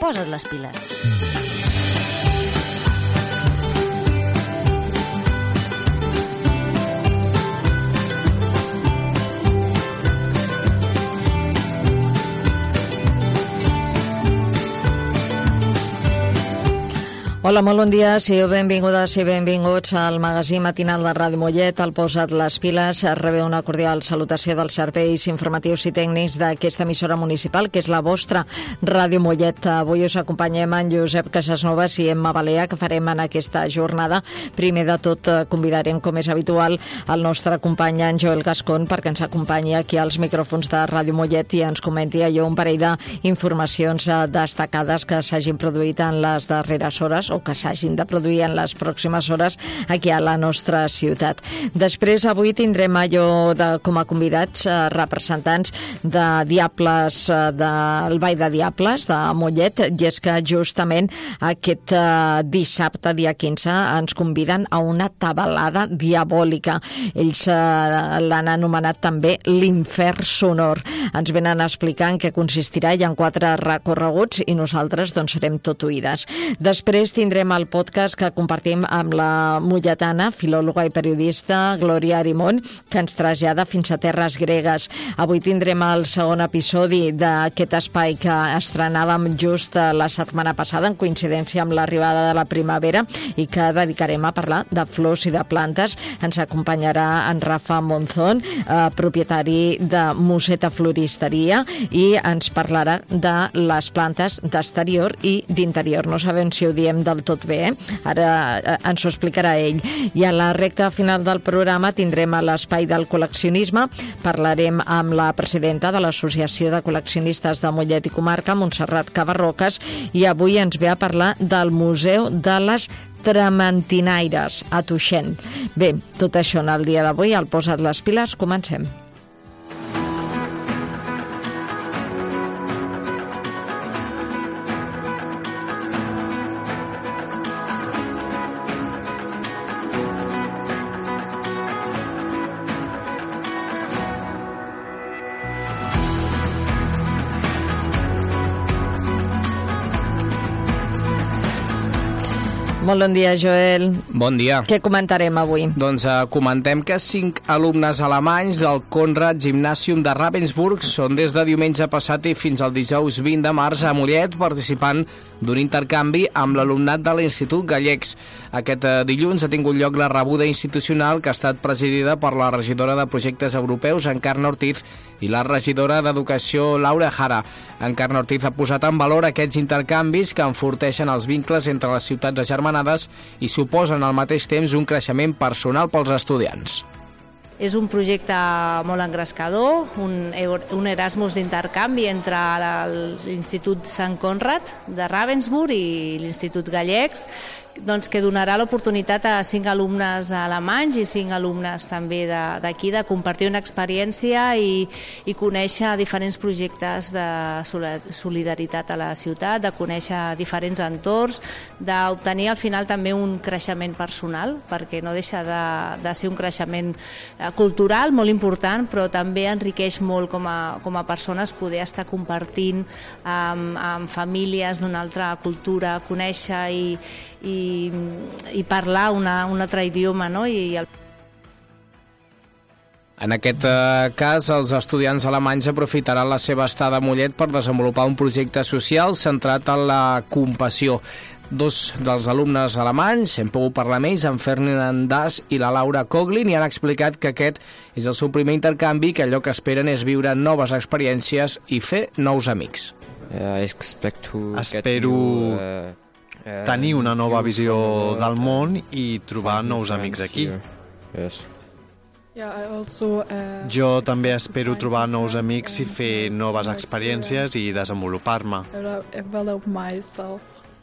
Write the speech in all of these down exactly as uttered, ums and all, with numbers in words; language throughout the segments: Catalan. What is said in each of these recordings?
posa't les piles. Hola, molt bon dia, sigueu benvingudes i benvinguts al magazín matinal de Ràdio Mollet. Al Posa't les piles rebeu una cordial salutació dels serveis informatius i tècnics d'aquesta emissora municipal, que és la vostra Ràdio Mollet. Avui us acompanyem en Josep Casasnovas i Emma Balea, que farem en aquesta jornada. Primer de tot, convidarem, com és habitual, el nostre company en Joel Gascon perquè ens acompanyi aquí als micròfons de Ràdio Mollet i ens comenti allò un parell d'informacions destacades que s'hagin produït en les darreres hores o que s'hagin de produir en les pròximes hores aquí a la nostra ciutat. Després, avui tindrem allò de, com a convidats eh, representants de Diables, eh, del Ball de Diables de Mollet, i és que justament aquest eh, dissabte, dia quinze, ens conviden a una tabalada diabòlica. Ells eh, l'han anomenat també l'Infern Sonor. Ens venen a explicar en què consistirà. Hi ha quatre recorreguts i nosaltres doncs serem tot oïdes. Després tindrem el podcast que compartim amb la molletana, filòloga i periodista Glòria Arimon, que ens trasllada fins a terres gregues. Avui tindrem el segon episodi d'aquest espai que estrenàvem just la setmana passada, en coincidència amb l'arribada de la primavera, i que dedicarem a parlar de flors i de plantes. Ens acompanyarà en Rafa Monzón, eh, propietari de Museta Floristeria, i ens parlarà de les plantes d'exterior i d'interior. No sabem si ho diem del tot bé, eh? Ara eh, ens ho explicarà ell. I a la recta final del programa tindrem a l'espai del col·leccionisme. Parlarem amb la presidenta de l'Associació de Col·leccionistes de Mollet i Comarca, Montserrat Cabarroques, i avui ens ve a parlar del Museu de les Trementinaires a Tuixén. Bé, tot això en el dia d'avui, al Posa't les piles, comencem. Molt bon dia, Joel. Bon dia. Què comentarem avui? Doncs eh, comentem que cinc alumnes alemanys del Konrad Gymnasium de Ravensburg són des de diumenge passat i fins al dijous vint de març a Mollet participant d'un intercanvi amb l'alumnat de l'Institut Gallecs. Aquest eh, dilluns ha tingut lloc la rebuda institucional que ha estat presidida per la regidora de Projectes Europeus, Encarna Ortiz, i la regidora d'Educació, Laura Jara. Encarna Ortiz ha posat en valor aquests intercanvis que enforteixen els vincles entre les ciutats agermanades i suposen al mateix temps un creixement personal pels estudiants. És un projecte molt engrescador, un, un Erasmus d'intercanvi entre l'Institut Sant Conrad de Ravensburg i l'Institut Gallecs, doncs, que donarà l'oportunitat a cinc alumnes alemanys i cinc alumnes també d'aquí de, de compartir una experiència i, i conèixer diferents projectes de solidaritat a la ciutat, de conèixer diferents entorns, d'obtenir al final també un creixement personal, perquè no deixa de, de ser un creixement cultural molt important, però també enriqueix molt com a, com a persones poder estar compartint amb, amb famílies d'una altra cultura, conèixer i, i, i parlar una, un altre idioma, no? I el... En aquest eh, cas, els estudiants alemanys aprofitaran la seva estada a Mollet per desenvolupar un projecte social centrat en la compassió. Dos dels alumnes alemanys, hem pogut parlar amb ells, en Ferdinand Das i la Laura Coglin, i han explicat que aquest és el seu primer intercanvi, que allò que esperen és viure noves experiències i fer nous amics. Espero tenir una nova visió del món i trobar nous amics aquí. Jo també espero trobar nous amics i fer noves experiències i desenvolupar-me.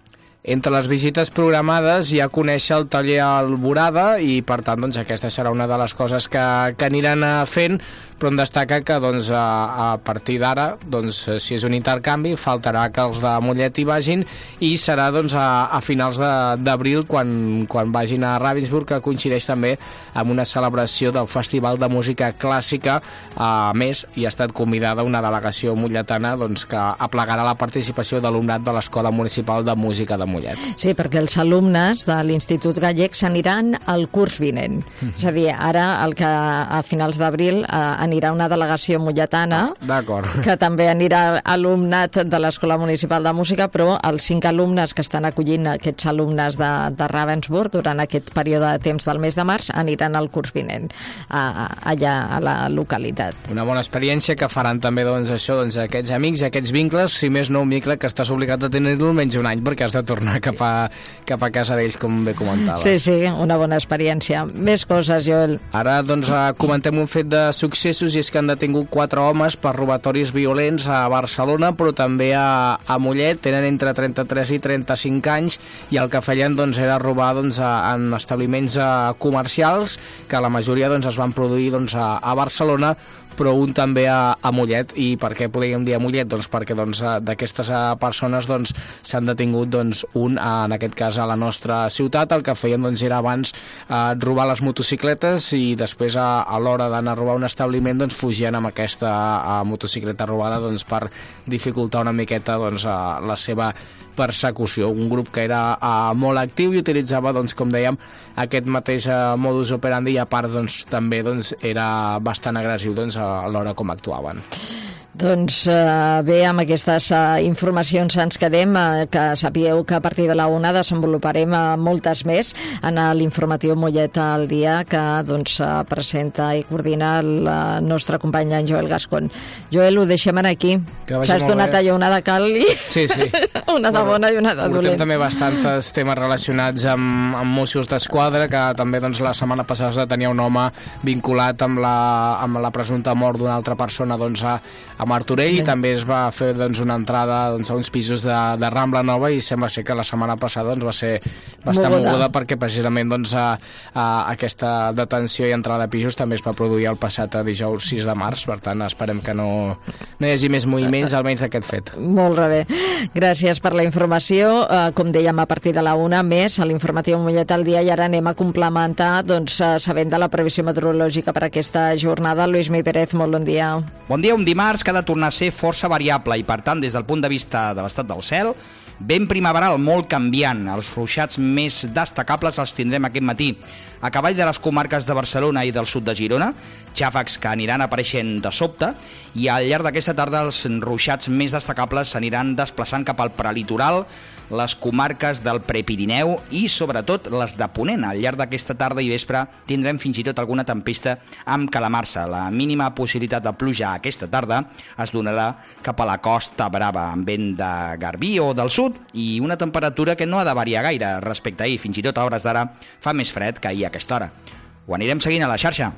Entre les visites programades hi ha conèixer el taller Alborada i, per tant, doncs, aquesta serà una de les coses que, que aniran fent, però em destaca que doncs, a, a partir d'ara, doncs, si és un intercanvi, faltarà que els de Mollet hi vagin i serà doncs, a, a finals d'abril quan, quan vagin a Ravensburg, que coincideix també amb una celebració del Festival de Música Clàssica. A més, hi ha estat convidada una delegació molletana doncs, que aplegarà la participació d'alumnat de l'Escola Municipal de Música de Mollet. Sí, perquè els alumnes de l'Institut Gallec s'aniran al curs vinent. Mm-hmm. És a dir, ara, el que a finals d'abril eh, anirà una delegació molletana, ah, que també anirà alumnat de l'Escola Municipal de Música, però els cinc alumnes que estan acollint aquests alumnes de, de Ravensburg durant aquest període de temps del mes de març aniran al curs vinent, a, a, allà a la localitat. Una bona experiència que faran també doncs, això, doncs, aquests amics, aquests vincles, si més no un vincle que estàs obligat a tenir-lo almenys un any perquè has de tornar cap a, cap a casa d'ells, com bé comentaves. Sí, sí, una bona experiència. Més coses, Joel. Ara, doncs, comentem un fet de successos i és que han detingut quatre homes per robatoris violents a Barcelona, però també a, a Mollet. Tenen entre trenta-tres i trenta-cinc anys i el que feien doncs, era robar doncs, a, en establiments a, comercials, que la majoria doncs, es van produir doncs, a, a Barcelona, però un també a, a Mollet. I per què podríem dir a Mollet? Doncs perquè doncs, d'aquestes persones doncs, s'han detingut doncs, un, en aquest cas a la nostra ciutat. El que feien doncs, era abans eh, robar les motocicletes i després a, a l'hora d'anar a robar un establiment doncs, fugien amb aquesta a, motocicleta robada doncs, per dificultar una miqueta doncs, a, la seva persecució. Un grup que era uh, molt actiu i utilitzava, doncs, com dèiem, aquest mateix uh, modus operandi i a part doncs, també doncs, era bastant agressiu doncs, a l'hora com actuaven. Doncs eh, bé, amb aquestes eh, informacions ens quedem, eh, que sapigueu que a partir de la una desenvoluparem eh, moltes més en l'informatiu Mollet al dia, que doncs, eh, presenta i coordina el eh, nostre company en Joel Gascon. Joel, ho deixem aquí. S'has donat bé. allò una de cal i sí, sí. una de bona i una de dolent. Portem també bastants temes relacionats amb, amb Mossos d'Esquadra, que també doncs, la setmana passada tenia un home vinculat amb la, amb la presumpta mort d'una altra persona doncs, a, a Martorell, i també es va fer doncs, una entrada doncs, a uns pisos de, de Rambla Nova i sembla ser que la setmana passada doncs, va ser bastant moguda, moguda perquè precisament doncs, a, a aquesta detenció i entrada a pisos també es va produir el passat dijous sis de març, per tant esperem que no, no hi hagi més moviments almenys d'aquest fet. Molt bé, gràcies per la informació. Uh, com dèiem, a partir de la una més a l'informatiu Mollet al dia, i ara anem a complementar doncs, uh, sabent de la previsió meteorològica per aquesta jornada. Lluís Mi Pérez, molt bon dia. Bon dia. Un dimarts que ha de tornar a ser força variable i, per tant, des del punt de vista de l'estat del cel, ben primaveral, molt canviant. Els ruixats més destacables els tindrem aquest matí a cavall de les comarques de Barcelona i del sud de Girona, xàfecs que aniran apareixent de sobte, i al llarg d'aquesta tarda els ruixats més destacables s'aniran desplaçant cap al prelitoral, les comarques del Prepirineu i, sobretot, les de Ponent. Al llarg d'aquesta tarda i vespre tindrem fins i tot alguna tempesta amb calamarsa. La mínima possibilitat de pluja aquesta tarda es donarà cap a la Costa Brava, amb vent de Garbí o del sud, i una temperatura que no ha de variar gaire respecte a ahir. Fins i tot a hores d'ara fa més fred que ahir a aquesta hora. Ho anirem seguint a la xarxa.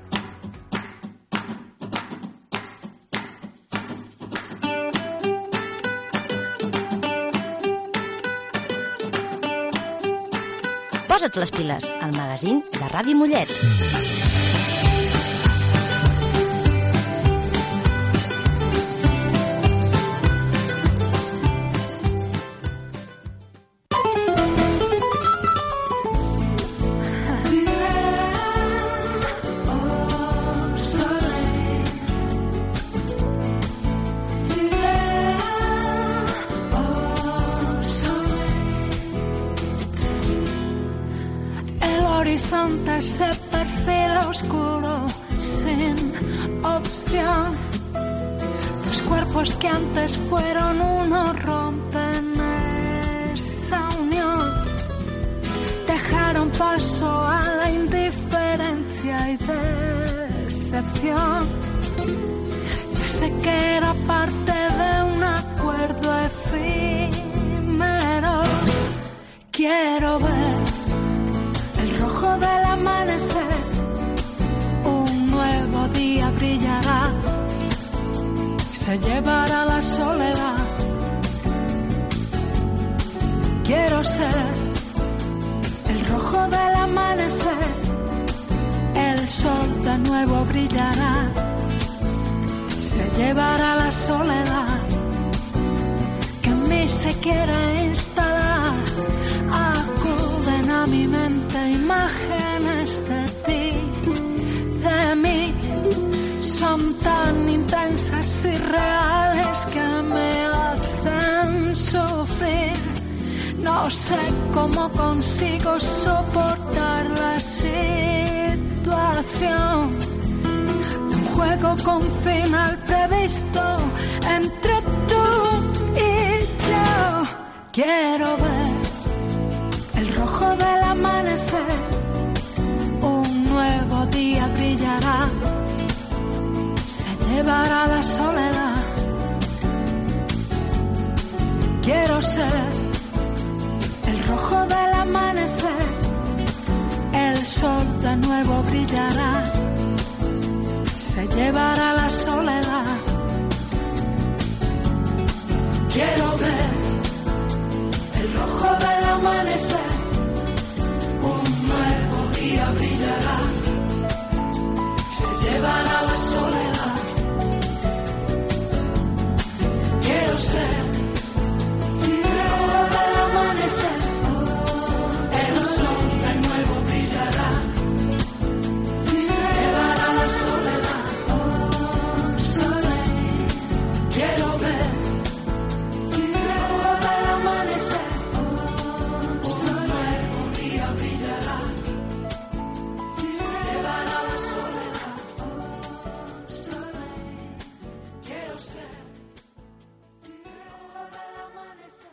Posa't les piles, al magazín de Ràdio Mollet. Se perfila oscuro sin opción. Dos cuerpos que antes fueron uno rompen esa unión. Dejaron paso a la indiferencia y decepción. Ya sé que era parte de un acuerdo efímero. Quiero ver el rojo del amanecer, un nuevo día brillará, se llevará la soledad. Quiero ser el rojo del amanecer, el sol de nuevo brillará, se llevará la soledad que en mí se quiere instalar. Acuden a mi mente imágenes de ti, de mí, son tan intensas y reales que me hacen sufrir. No sé cómo consigo soportar la situación de un juego con final previsto entre tú y yo. Quiero ver el rojo del amanecer, un nuevo día brillará, se llevará la soledad. Quiero ser el rojo del amanecer, el sol de nuevo brillará, se llevará la soledad. Quiero ver el rojo del amanecer, un nuevo día brillará, se llevará la soledad. Quiero ser el rojo del amanecer, el sol de nuevo brillará, se llevará la soledad. Quiero ver el rojo del amanecer, un nuevo día brillará, se llevará la soledad. Quiero ser el rojo del amanecer.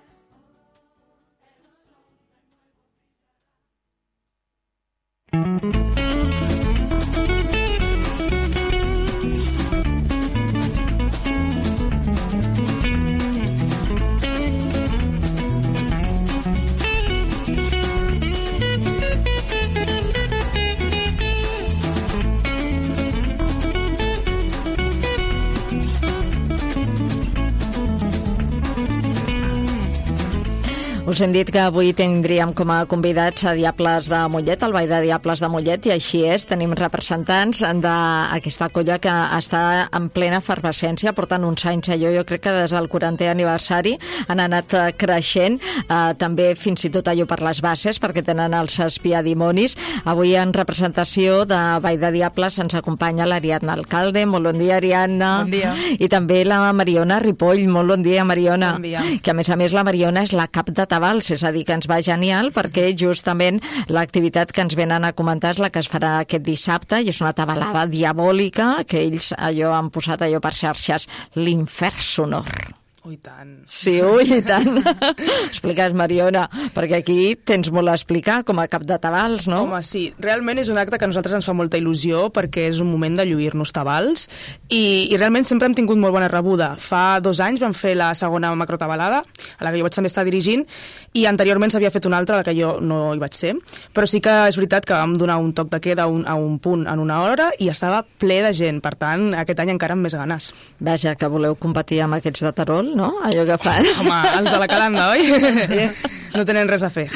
Us hem dit que avui tindríem com a convidats a Diables de Mollet, el Ball de Diables de Mollet, i així és, tenim representants d'aquesta colla que està en plena efervescència, portant uns anys allò, jo crec que des del quarantè aniversari han anat creixent, eh, també fins i tot allò per les bases, perquè tenen els espiadimonis. Avui en representació de Ball de Diables ens acompanya l'Ariadna Alcalde. Molt bon dia, Ariadna. Bon dia. I també la Mariona Ripoll. Molt bon dia, Mariona. Bon dia. Que a més a més la Mariona és la cap de Tabals, és a dir, que ens va genial perquè justament l'activitat que ens venen a comentar és la que es farà aquest dissabte i és una tabalada diabòlica que ells allò han posat allò per xarxes, l'infern sonor. Ui, tant. Sí, ui, i tant. Expliques, Mariona, perquè aquí tens molt a explicar com a cap de tabals, no? Home, sí. Realment és un acte que a nosaltres ens fa molta il·lusió perquè és un moment de lluir-nos tabals i, i realment sempre hem tingut molt bona rebuda. Fa dos anys vam fer la segona macrotabalada, a la que jo vaig també estar dirigint, i anteriorment s'havia fet una altra, a la que jo no hi vaig ser. Però sí que és veritat que vam donar un toc de queda un, a un punt en una hora i estava ple de gent. Per tant, aquest any encara amb més ganes. Vaja, que voleu competir amb aquests de Terol, no? Allò que fan. Home, els de la Calanda, oi? Sí. No tenen res a fer.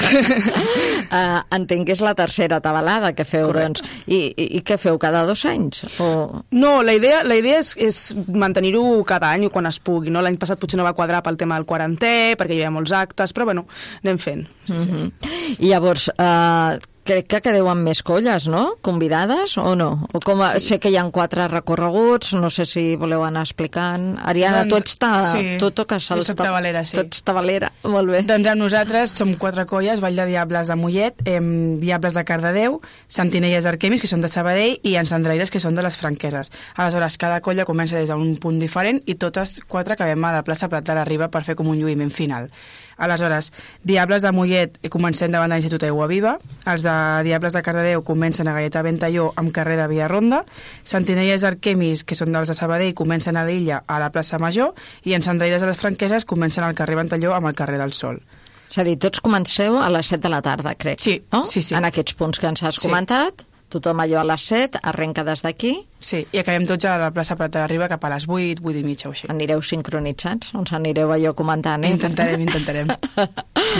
Uh, entenc que és la tercera tabalada que feu, Correcte. doncs. I, i, I què feu, cada dos anys? O... No, la idea, la idea és, és mantenir-ho cada any quan es pugui. No? L'any passat potser no va quadrar pel tema del quarantè, perquè hi havia molts actes, però bueno, anem fent. Sí, mm-hmm. sí. I llavors... Uh, crec que quedeu amb més colles, no? Convidades o no? O com a, sí. Sé que hi ha quatre recorreguts, no sé si voleu anar explicant. Ariadna, doncs, tu ets ta, sí, tu toques els... Jo soc tabalera, sí. Tu ets tabalera, molt bé. Doncs amb nosaltres som quatre colles, Ball de Diables de Mollet, eh, Diables de Cardedeu, Sentinelles Arquemis, que són de Sabadell, i Encendraires, que són de les Franqueses. Aleshores, cada colla comença des d'un punt diferent i totes quatre acabem a la plaça Prat de la Riba per fer com un lluïment final. Aleshores, Diables de Mollet comencem davant de l'Institut Aigua Viva, els de Diables de Cardedeu comencen a Gaietà Ventalló amb carrer de Via Ronda, Sentinelles Arquemis, que són dels de Sabadell, comencen a l'Illa a la plaça Major, i Encendraires de les Franqueses comencen al carrer Ventalló amb el carrer del Sol. És a dir, tots comenceu a les set de la tarda, crec. Sí, no? sí, sí. En aquests punts que ens has sí. comentat, tothom allò a les set, arrenca des d'aquí. Sí, i acabem tots a la plaça Prat de la Riba cap a les vuit, vuit i mitja o així. Anireu sincronitzats? Ens anireu allò comentant, eh? Intentarem, intentarem. Sí, sí.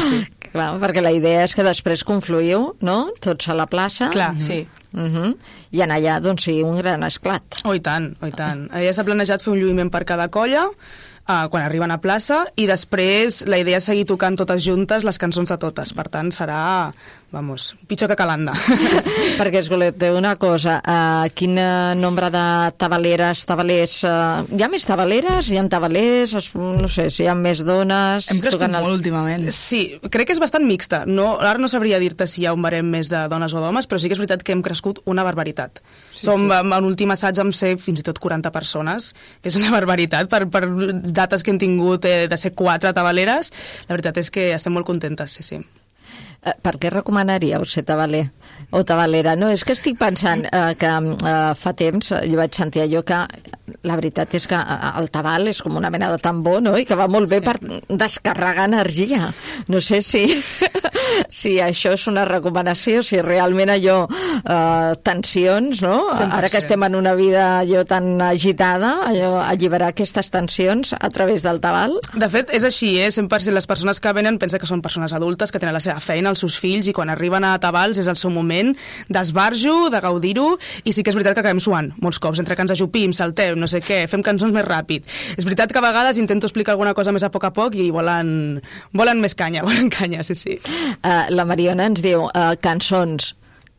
Clar, perquè la idea és que després confluïu, no?, tots a la plaça. Clar, sí. Uh-huh. I en allà, doncs, sí, un gran esclat. Oh, i tant, oh, i tant. Ja s'ha planejat fer un lluïment per cada colla, uh, quan arriben a plaça, i després la idea és seguir tocant totes juntes les cançons de totes. Per tant, serà, vamos, pitjor que Calanda. Perquè, escolteu una cosa, uh, quin nombre de tabaleres, tabalers... Uh, hi ha més tabaleres? Hi ha tabalers? Es, no sé, si hi ha més dones... Hem crescut els... molt últimament. Sí, crec que és bastant mixta. No, ara no sabria dir-te si hi ha un barem més de dones o d'homes, però sí que és veritat que hem crescut una barbaritat. Sí, Som, sí. En l'últim assaig vam ser fins i tot quaranta persones, que és una barbaritat per, per dates que hem tingut eh, de ser quatre tabaleres. La veritat és que estem molt contentes, sí, sí. Eh, per què recomanaríeu ser tabaler o tabalera? No, és que estic pensant eh, que eh, fa temps jo vaig sentir allò que la veritat és que el tabal és com una mena de tambor, no?, i que va molt bé sí. per descarregar energia. No sé si, si això és una recomanació, si realment allò, eh, tensions, no? cent per cent. Ara que estem en una vida allò tan agitada, allò, sí, sí. alliberar aquestes tensions a través del tabal. De fet, és així, eh? cent per cent les persones que venen pensen que són persones adultes, que tenen la seva feina, els seus fills, i quan arriben a tabals és el seu moment d'esbarjo, de gaudir-ho, i sí que és veritat que acabem suant molts cops, entre que ens ajupim, saltem, no sé què, fem cançons més ràpid. És veritat que a vegades intento explicar alguna cosa més a poc a poc i volen, volen més canya, volen canya, sí, sí. Uh, la Mariona ens diu uh, cançons.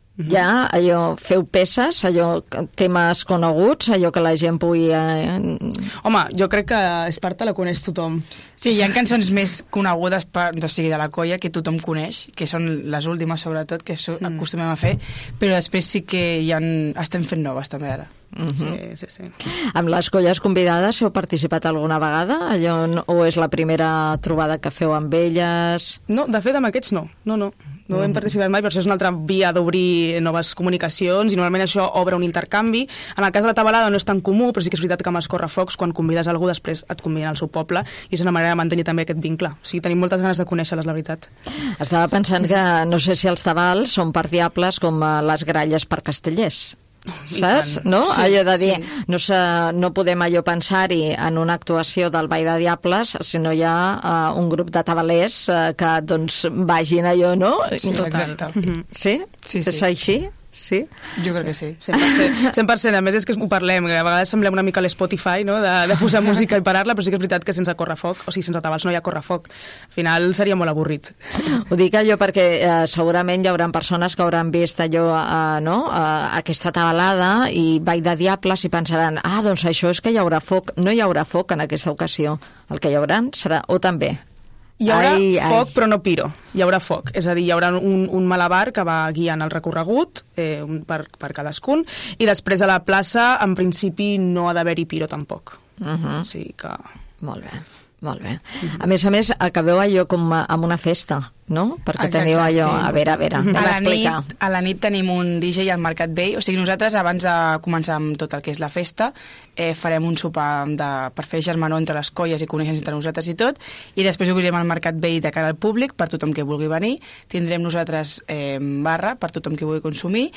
Ja, allò, feu peces, allò, temes coneguts, allò que la gent pugui... Eh... Home, jo crec que Esparta la coneix tothom. Sí, hi ha cançons més conegudes per, o sigui, de la colla que tothom coneix, que són les últimes sobretot, que so, mm. acostumem a fer, però després sí que hi ha, estem fent noves també ara. Uh-huh. Sí, sí, sí. Amb les colles convidades heu participat alguna vegada? Allò, o és la primera trobada que feu amb elles? No, de fet amb aquests no, no, no. No hem participat mai, però això és una altra via d'obrir noves comunicacions i normalment això obre un intercanvi. En el cas de la tabalada no és tan comú, però sí que és veritat que amb els correfocs, quan convides algú, després et conviden al seu poble i és una manera de mantenir també aquest vincle. O sigui, tenim moltes ganes de conèixer-les, la veritat. Estava pensant que no sé si els tabals són per diables com les gralles per castellers. Saps? No? Sí, allò de dir, sí. no, no podem allò pensar-hi en una actuació del Ball de Diables si no hi ha uh, un grup de tabalers uh, que doncs vagin allò, no? Sí, exacte. Sí? Sí, sí. És així? Sí? Jo crec que sí. cent per cent. cent per cent. A més és que ho parlem, que a vegades semblem una mica a l'Spotify, no?, de, de posar música i parar-la, però sí que és veritat que sense correfoc, o sigui, sense tabals no hi ha correfoc. Al final seria molt avorrit. Ho dic allò perquè eh, segurament hi haurà persones que hauran vist allò, eh, no?, eh, aquesta tabalada i Ball de Diables i pensaran, ah, doncs això és que hi haurà foc. No hi haurà foc en aquesta ocasió. El que hi haurà serà, o també... Hi haurà ai, foc, ai. però no piro. Hi haurà foc. És a dir, hi haurà un, un malabar que va guiant el recorregut eh, per, per cadascun, i després a la plaça, en principi, no ha d'haver-hi piro tampoc. Uh-huh. O sigui que... Molt bé. Molt bé. A més a més, acabeu allò com amb una festa, no? Perquè exacte, teniu allò... Sí. A veure, a veure, anem a, a explicar. Nit, a la nit tenim un D J al Mercat Vell, o sigui, nosaltres abans de començar amb tot el que és la festa eh, farem un sopar de, per fer germanor entre les colles i conèixer entre nosaltres i tot, i després obrirem el Mercat Vell de cara al públic per tothom que vulgui venir, tindrem nosaltres eh, barra per tothom que vulgui consumir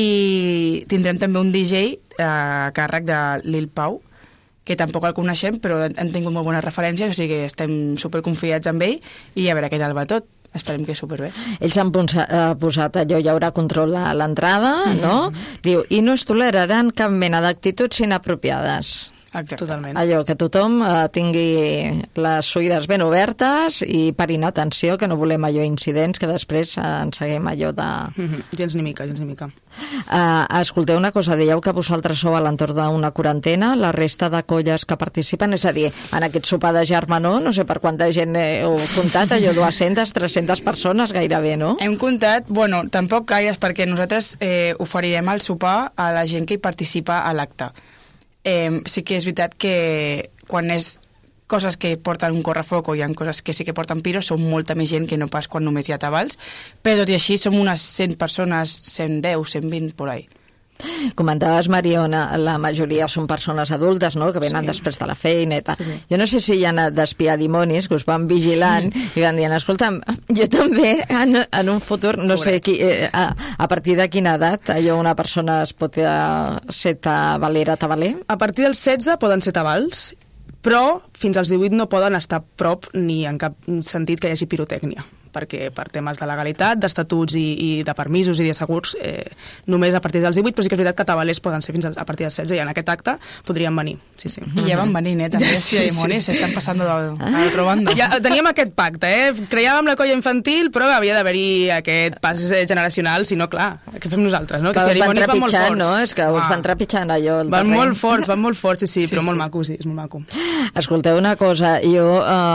i tindrem també un D J eh, a càrrec de Lil Pau, que tampoc el coneixem, però han tingut molt bones referències, o sigui que estem superconfiats amb ell i a veure què tal va tot. Esperem que superbé. Ells han posat, eh, posat allò, hi haurà control a l'entrada, mm-hmm. no? Diu, i no es toleraran cap mena d'actituds inapropiades. Exacte. Totalment. Allò, que tothom eh, tingui les oïdes ben obertes i parin atenció, que no volem allò incidents, que després eh, en seguim allò de... Mm-hmm. Gens ni mica, gens ni mica. Uh, escolteu una cosa, dèieu que vosaltres sou a l'entorn d'una quarantena, la resta de colles que participen, és a dir, en aquest sopar de germanor, no sé per quanta gent heu comptat, allò dues-centes, tres-centes persones gairebé, no? Hem comptat, bueno, tampoc gaires, perquè nosaltres eh, oferirem el sopar a la gent que hi participa a l'acte. Eh, sí que és veritat que quan és coses que porten un correfoc o hi ha coses que sí que porten piro, són molta més gent que no pas quan només hi ha tabals, però tot i així som unes cent persones, cent deu, cent vint, por ahí. Comentaves, Mariona, la majoria són persones adultes, no?, que venen sí. després de la feina i tal. Sí, sí. Jo no sé si hi ha d'espiar dimonis que us van vigilant mm. i van dient, escolta'm, jo també en, en un futur, no Pobret. sé qui, eh, a, a partir de quina edat allò una persona es pot eh, ser tabalera, tabaler? A partir dels setze poden ser tabals, però fins als divuit no poden estar a prop ni en cap sentit que hi hagi pirotècnia. perquè per temes de legalitat, d'estatuts i, i de permisos i de segurs, eh, només a partir dels divuit, però sí que és veritat que tabalers poden ser fins a, a partir dels setze, i en aquest acte podrien venir. Sí, sí. I ja van venir, eh, també, sí, sí, sí. S'estan passant de, de l'altra banda. Ja teníem aquest pacte, eh? Creàvem la colla infantil, però havia d'haver-hi aquest pas generacional, si no, clar, què fem nosaltres, no? Que us van trepitjant, no? És que us van trepitjant allò, el van terreny. molt forts, van molt forts, sí, sí, sí però sí. molt maco, sí, és molt maco. Escolteu una cosa, jo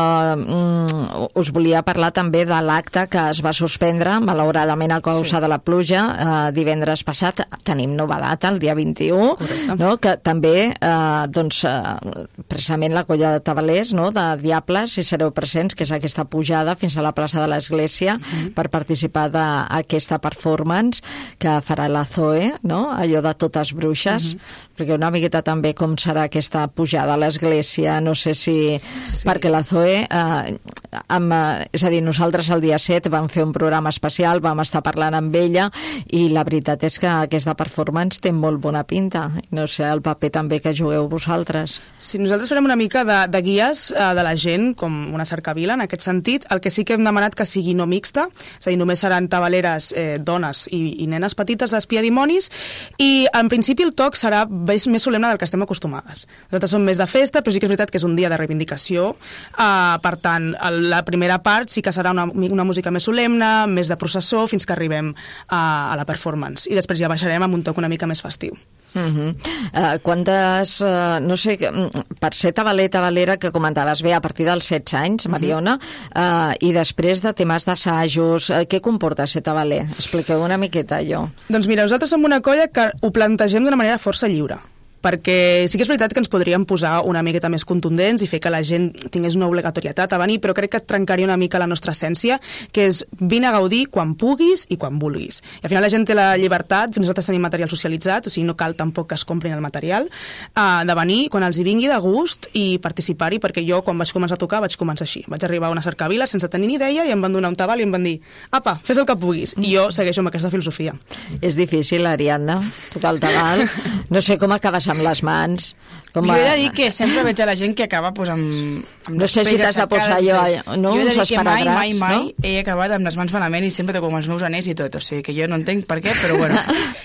eh, us volia parlar també de l'acte que es va suspendre, malauradament a causa sí. de la pluja, eh, divendres passat. Tenim nova data, el dia vint-i-u, no? Que també, eh, doncs, eh, precisament la colla de tabalers, no? De Diables, si sereu presents, que és aquesta pujada fins a la plaça de l'Església uh -huh. per participar d'aquesta performance que farà la Zoe, no? Allò de totes bruixes, uh -huh. perquè una miqueta també com serà aquesta pujada a l'Església, no sé si... Sí. Perquè la Zoe, eh, amb, eh, és a dir, nosaltres el dia set vam fer un programa especial, vam estar parlant amb ella, i la veritat és que aquesta performance té molt bona pinta. No sé, el paper també que jugueu vosaltres. Sí, nosaltres farem una mica de, de guies eh, de la gent, com una cercavila, en aquest sentit. El que sí que hem demanat que sigui no mixta, és a dir, només seran tabaleres, eh, dones i, i nenes petites d'espiar dimonis, i en principi el toc serà més, més solemne del que estem acostumades. Nosaltres som més de festa, però sí que és veritat que és un dia de reivindicació. Uh, per tant, el, la primera part sí que serà una, una música més solemne, més de processó, fins que arribem a, a la performance. I després ja baixarem amb un toc una mica més festiu. Uh -huh. uh, quantes, uh, no sé, per ser tabaler, tabalera, que comentaves bé, a partir dels setze anys, Mariona, uh -huh. uh, i després de temes d'assajos, uh, què comporta ser tabaler? Expliqueu una miqueta, allò. Doncs mira, nosaltres som una colla que ho plantegem d'una manera força lliure, perquè sí que és veritat que ens podríem posar una miqueta més contundents i fer que la gent tingués una obligatorietat a venir, però crec que trencaria una mica la nostra essència, que és vine a gaudir quan puguis i quan vulguis. I al final la gent té la llibertat, nosaltres tenim material socialitzat, o sigui, no cal tampoc que es comprin el material, uh, de venir quan els hi vingui de gust i participar-hi, perquè jo quan vaig començar a tocar vaig començar així. Vaig arribar a una cercavila sense tenir ni idea i em van donar un tabal i em van dir, apa, fes el que puguis. I jo segueixo amb aquesta filosofia. És difícil, Ariadna, tocar el tabal. No sé com acabes amb les mans. Com jo he de dir que sempre veig a la gent que acaba pues, amb, amb no sé si t'has de posar jo, no? Jo he de dir uns que mai, mai, mai no? he acabat amb les mans malament i sempre toco amb els meus anells i tot, o sigui que jo no entenc per què, però bueno.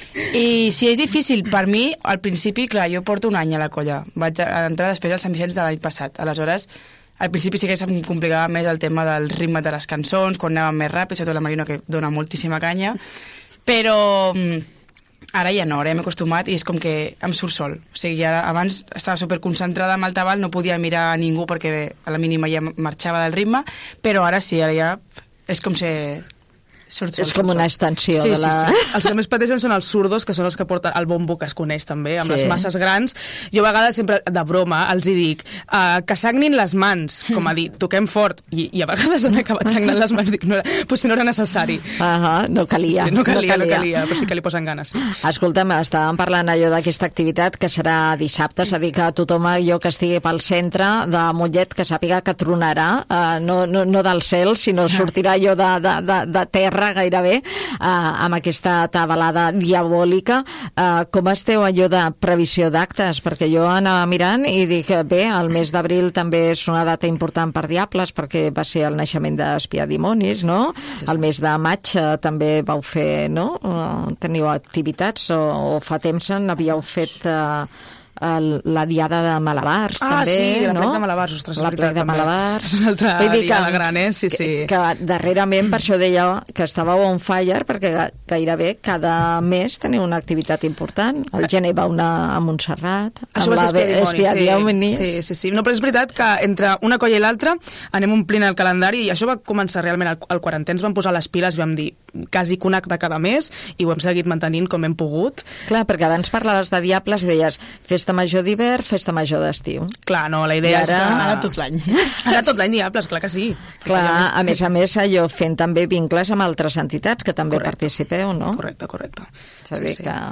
I si és difícil, per mi, al principi, clar, jo porto un any a la colla, vaig entrar després als Sant Vicenç de l'any passat, aleshores al principi sí que em complicava més el tema del ritme de les cançons, quan anàvem més ràpid, sobretot la Marina, que dona moltíssima canya, però ara ja no, ara ja m'he acostumat i és com que em surt sol. O sigui, ja abans estava superconcentrada amb el tabal, no podia mirar a ningú perquè a la mínima ja marxava del ritme, però ara sí, ara ja és com si... Surt sol, és com una extensió sí, de la... Sí, sí. Els que més pateixen són els zurdos, que són els que porten el bombo, que es coneix també, amb sí. les masses grans. Jo a vegades sempre, de broma, els hi dic uh, que sagnin les mans, com a dir, toquem fort, i, i a vegades han acabat sagnant les mans, dic, no era, potser no era necessari. Uh -huh, no calia. Sí, no calia, no calia, no calia, però sí que li posen ganes. Sí. Escolta'm, estàvem parlant allò d'aquesta activitat que serà dissabte, és a dir, que tothom allò que estigui pel centre de Mollet que sàpiga que tronarà, uh, no, no, no del cel, sinó sortirà allò de, de, de, de terra gairebé, Uh, amb aquesta tabalada diabòlica. Uh, com esteu allò de previsió d'actes? Perquè jo anava mirant i dic, bé, el mes d'abril també és una data important per Diables, perquè va ser el naixement d'Espiar Dimonis, no? Sí, sí. El mes de maig uh, també vau fer, no? Uh, teniu activitats o, o fa temps n'havíeu fet... Uh, El, la diada de Malabars, ah, també, sí, la no? plec de Malabars, ostres, la plec de Malabars. És una altra diada gran, eh? Sí, sí. Que, que darrerament, per això deia que estàveu on fire, perquè gairebé cada mes teniu una activitat important. El gener va una a Montserrat, això va ser Espiar Dimonis. Sí, sí, sí, sí. No, però és veritat que entre una colla i l'altra anem omplint el calendari, i això va començar realment al, al quarantè, ens vam posar les piles i vam dir quasi que un acte cada mes, i ho hem seguit mantenint com hem pogut. Clar, perquè abans parlaves de Diables i deies festa major d'hivern, festa major d'estiu. Clar, no, la idea ara... és que... Ara tot l'any. Ara tot l'any Diables, clar que sí. Clar, a més a més, allò fent també vincles amb altres entitats que també correcte. Participeu, no? Correcte, correcte. És a dir, sí, sí. que...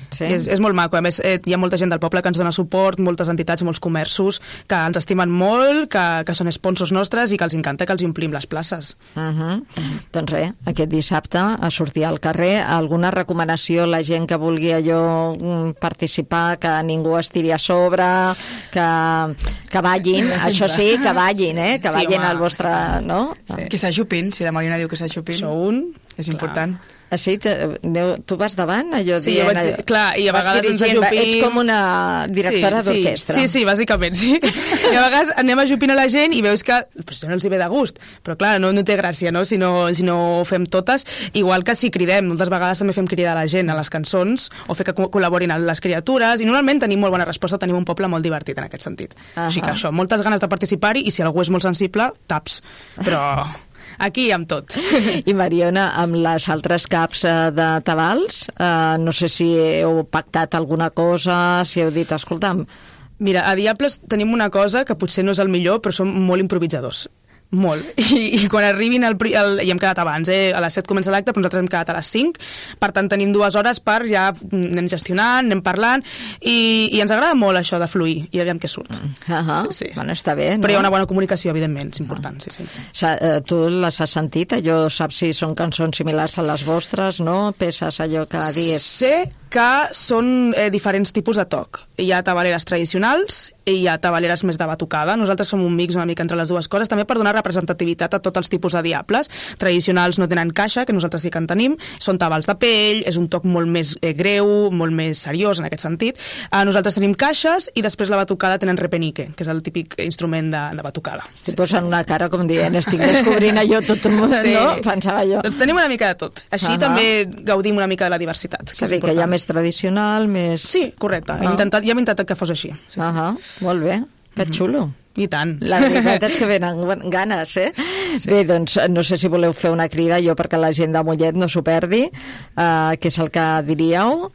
Sí. És, és molt maco. A més, eh, hi ha molta gent del poble que ens dona suport, moltes entitats, molts comerços, que ens estimen molt, que, que són sponsors nostres i que els encanta que els omplim les places. Uh -huh. Uh-huh. Doncs res, aquest dissabte a sortir al carrer. Alguna recomanació a la gent que vulgui allò participar, que ningú es tiri a sobre, que, que ballin, això sí, que ballin, eh? que ballin sí, al vostre... No? Sí. Que s'ajupin, si la Mariona diu que s'ajupin. Això un... És important. Ah, sí? Te, tu vas davant? Allò sí, dient, jo vaig dir, clar, i a vegades ens ajupim... Ets com una directora sí, d'orquestra. Sí, sí, bàsicament, sí. I a vegades anem ajupint a la gent i veus que pues, no els hi ve de gust, però clar, no, no té gràcia, no? Si, no, si no fem totes. Igual que si cridem, moltes vegades també fem cridar a la gent a les cançons, o fer que col·laborin a les criatures, i normalment tenim molt bona resposta, tenim un poble molt divertit en aquest sentit. Uh -huh. Així que això, moltes ganes de participar-hi, i si algú és molt sensible, taps. Però... aquí amb tot. I Mariona, amb les altres caps eh, de Tabals, eh, no sé si heu pactat alguna cosa, si heu dit, escolta'm... Mira, a Diables tenim una cosa que potser no és el millor, però som molt improvisadors. Molt. I, i quan arribin al... El, i hem quedat abans, eh? A les set comença l'acte, però nosaltres hem quedat a les cinc. Per tant, tenim dues hores per ja anem gestionant, anem parlant, i, i ens agrada molt això de fluir, i aviam què surt. Uh -huh. sí, sí. Bueno, està bé, no? Però hi ha una bona comunicació, evidentment, és important, sí, sí. Uh, tu les has sentit, allò, saps si són cançons similars a les vostres, no? Peces allò que dius... Sé que són eh, diferents tipus de toc. Hi ha tabaleres tradicionals i hi ha tabaleres més de batucada. Nosaltres som un mix una mica entre les dues coses, també per donar representativitat a tots els tipus de diables. Tradicionals no tenen caixa, que nosaltres sí que en tenim, són tabals de pell, és un toc molt més eh, greu, molt més seriós en aquest sentit. Eh, nosaltres tenim caixes i després la batucada tenen repenique, que és el típic instrument de, de batucada. Estic sí, posant sí. una cara com dient, estic descobrint allò tot un moment, sí. no? Pensava jo. Doncs tenim una mica de tot. Així uh -huh. també gaudim una mica de la diversitat. Que és, és que hi ha més tradicional, més... Sí, correcte. Ah. Hem intentat, ja hem intentat que fos així. Sí, uh -huh. sí. Molt bé, que mm -hmm. xulo. I tant. La veritat és que venen ganes, eh? Sí. Bé, doncs no sé si voleu fer una crida jo perquè la gent de Mollet no s'ho perdi, uh, què és el que diríeu?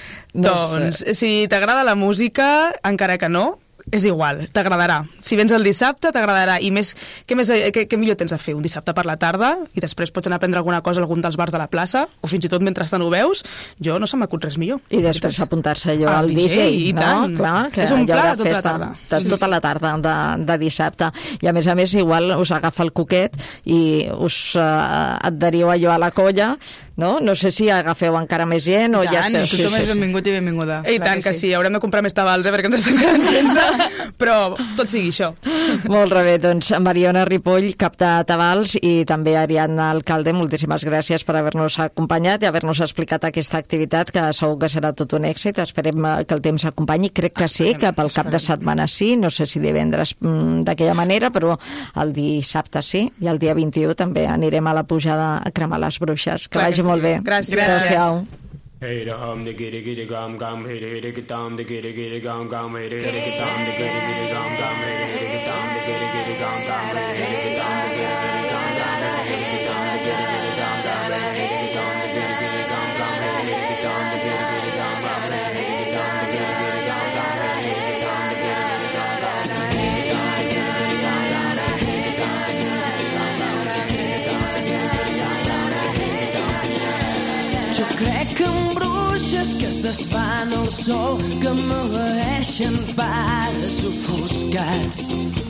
No doncs, sé. Si t'agrada la música, encara que no, és igual, t'agradarà. Si vens el dissabte, t'agradarà. I més, què, més què, què millor tens a fer? Un dissabte per la tarda i després pots anar a prendre alguna cosa a algun dels bars de la plaça, o fins i tot mentrestant ho veus, jo no se m'acut res millor. I després apuntar-se allò al D J, i no? Tant. Clar, que és un pla de tota festa, la tarda. De, tota sí, la tarda de, de dissabte. I a més a més, igual us agafa el coquet i us uh, adheriu allò a la colla, no? No sé si agafeu encara més gent o I tant, ja esteu... tothom sí, és benvingut i benvinguda. I tant que sí. sí, haurem de comprar més tabals, eh, perquè ens estem quedant sense, però tot sigui això. Molt bé, doncs Mariona Ripoll, cap de Tabals, i també Ariadna Alcalde, moltíssimes gràcies per haver-nos acompanyat i haver-nos explicat aquesta activitat, que segur que serà tot un èxit. Esperem que el temps acompanyi, crec que sí, que pel cap de setmana sí, no sé si divendres mm, d'aquella manera, però el dissabte sí, i el dia vint-i-u també anirem a la pujada a cremar les bruixes. Que Clar vagi que sí. molt bé. Gràcies. Gràcies. Hey the hum the giddy giddy gum gum hey the giddy gum the giddy giddy gum gum hey the giddy gum the giddy giddy gum gum hey the giddy gum the giddy giddy gum gum hey the giddy gum the giddy giddy gum gum hey the giddy gum the giddy giddy gum gum hey the giddy gum the giddy giddy gum gum hey the giddy gum the giddy giddy gum gum hey the giddy gum the giddy giddy gum gum hey the giddy gum the giddy giddy gum gum hey the giddy gum the giddy giddy gum gum hey the giddy gum the giddy giddy gum gum hey the giddy gum the giddy giddy gum gum hey the giddy gum the giddy giddy gum gum hey the giddy gum the giddy. Jo crec que en bruixes que es desfan al sol, que maleeixen pares ofuscats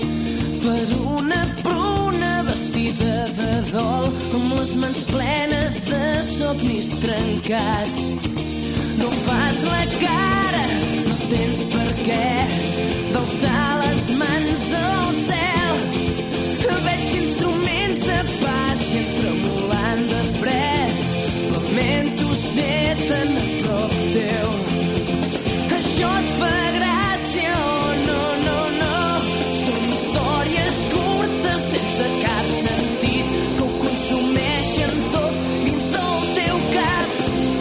per una pruna vestida de dol, amb les mans plenes de somnis trencats. No fas la cara, no tens per què d'alçar les mans al cel. Veig instruments de pas i tremolant de fred, lamento ser tan a prop teu. Això et fa gràcia, oh no, no, no. Són històries curtes sense cap sentit que ho consumeixen tot dins del teu cap.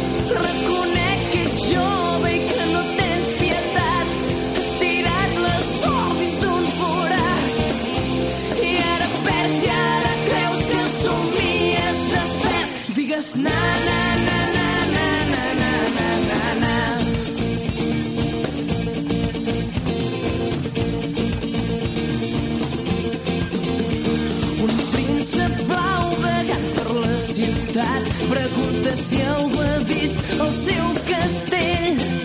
Reconec que ets jove i que no tens pietat, has tirat la sort dins d'un forat i ara perds i ara creus que somies despert. Digues na, na, na, na, na, na, na, na, na, na. Un príncep blau vagant per la ciutat pregunta si algú ha vist el seu castell.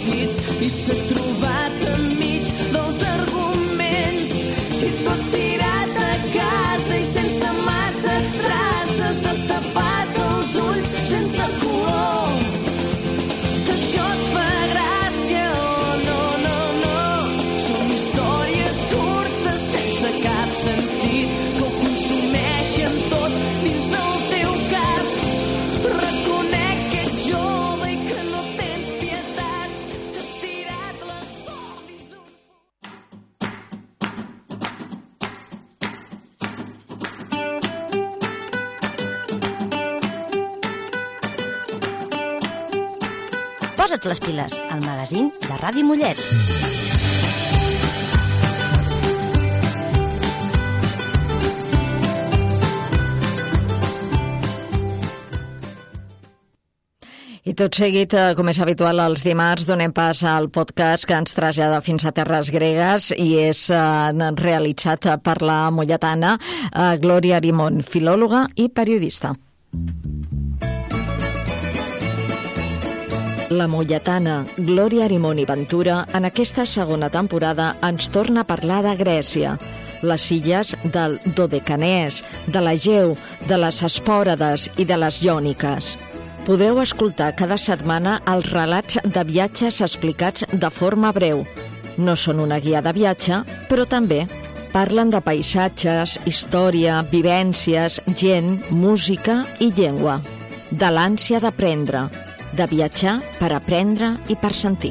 seguits i s'ha trobat enmig dels arguments i tu has tirat a casa i sense massa traces destapat els ulls sense color. Això et fa gràcia o oh, no, no, no. Són històries curtes sense cap sentit que ho consumeixen tot dins del teu cap. Reconec que ets jove i que no tens pietat, que has tirat la sort dins d'un... Posa't les piles, al magazín de Ràdio Mollet. I tot seguit, com és habitual els dimarts, donem pas al podcast que ens trasllada fins a terres gregues i és eh, realitzat per la molletana eh, Glòria Arimon, filòloga i periodista. La molletana Glòria Arimon i Ventura en aquesta segona temporada ens torna a parlar de Grècia, les illes del Dodecanès, de l'Egeu, de les Hespòrades i de les Jòniques. Podreu escoltar cada setmana els relats de viatges explicats de forma breu. No són una guia de viatge, però també parlen de paisatges, història, vivències, gent, música i llengua. De l'ànsia d'aprendre, de viatjar per aprendre i per sentir.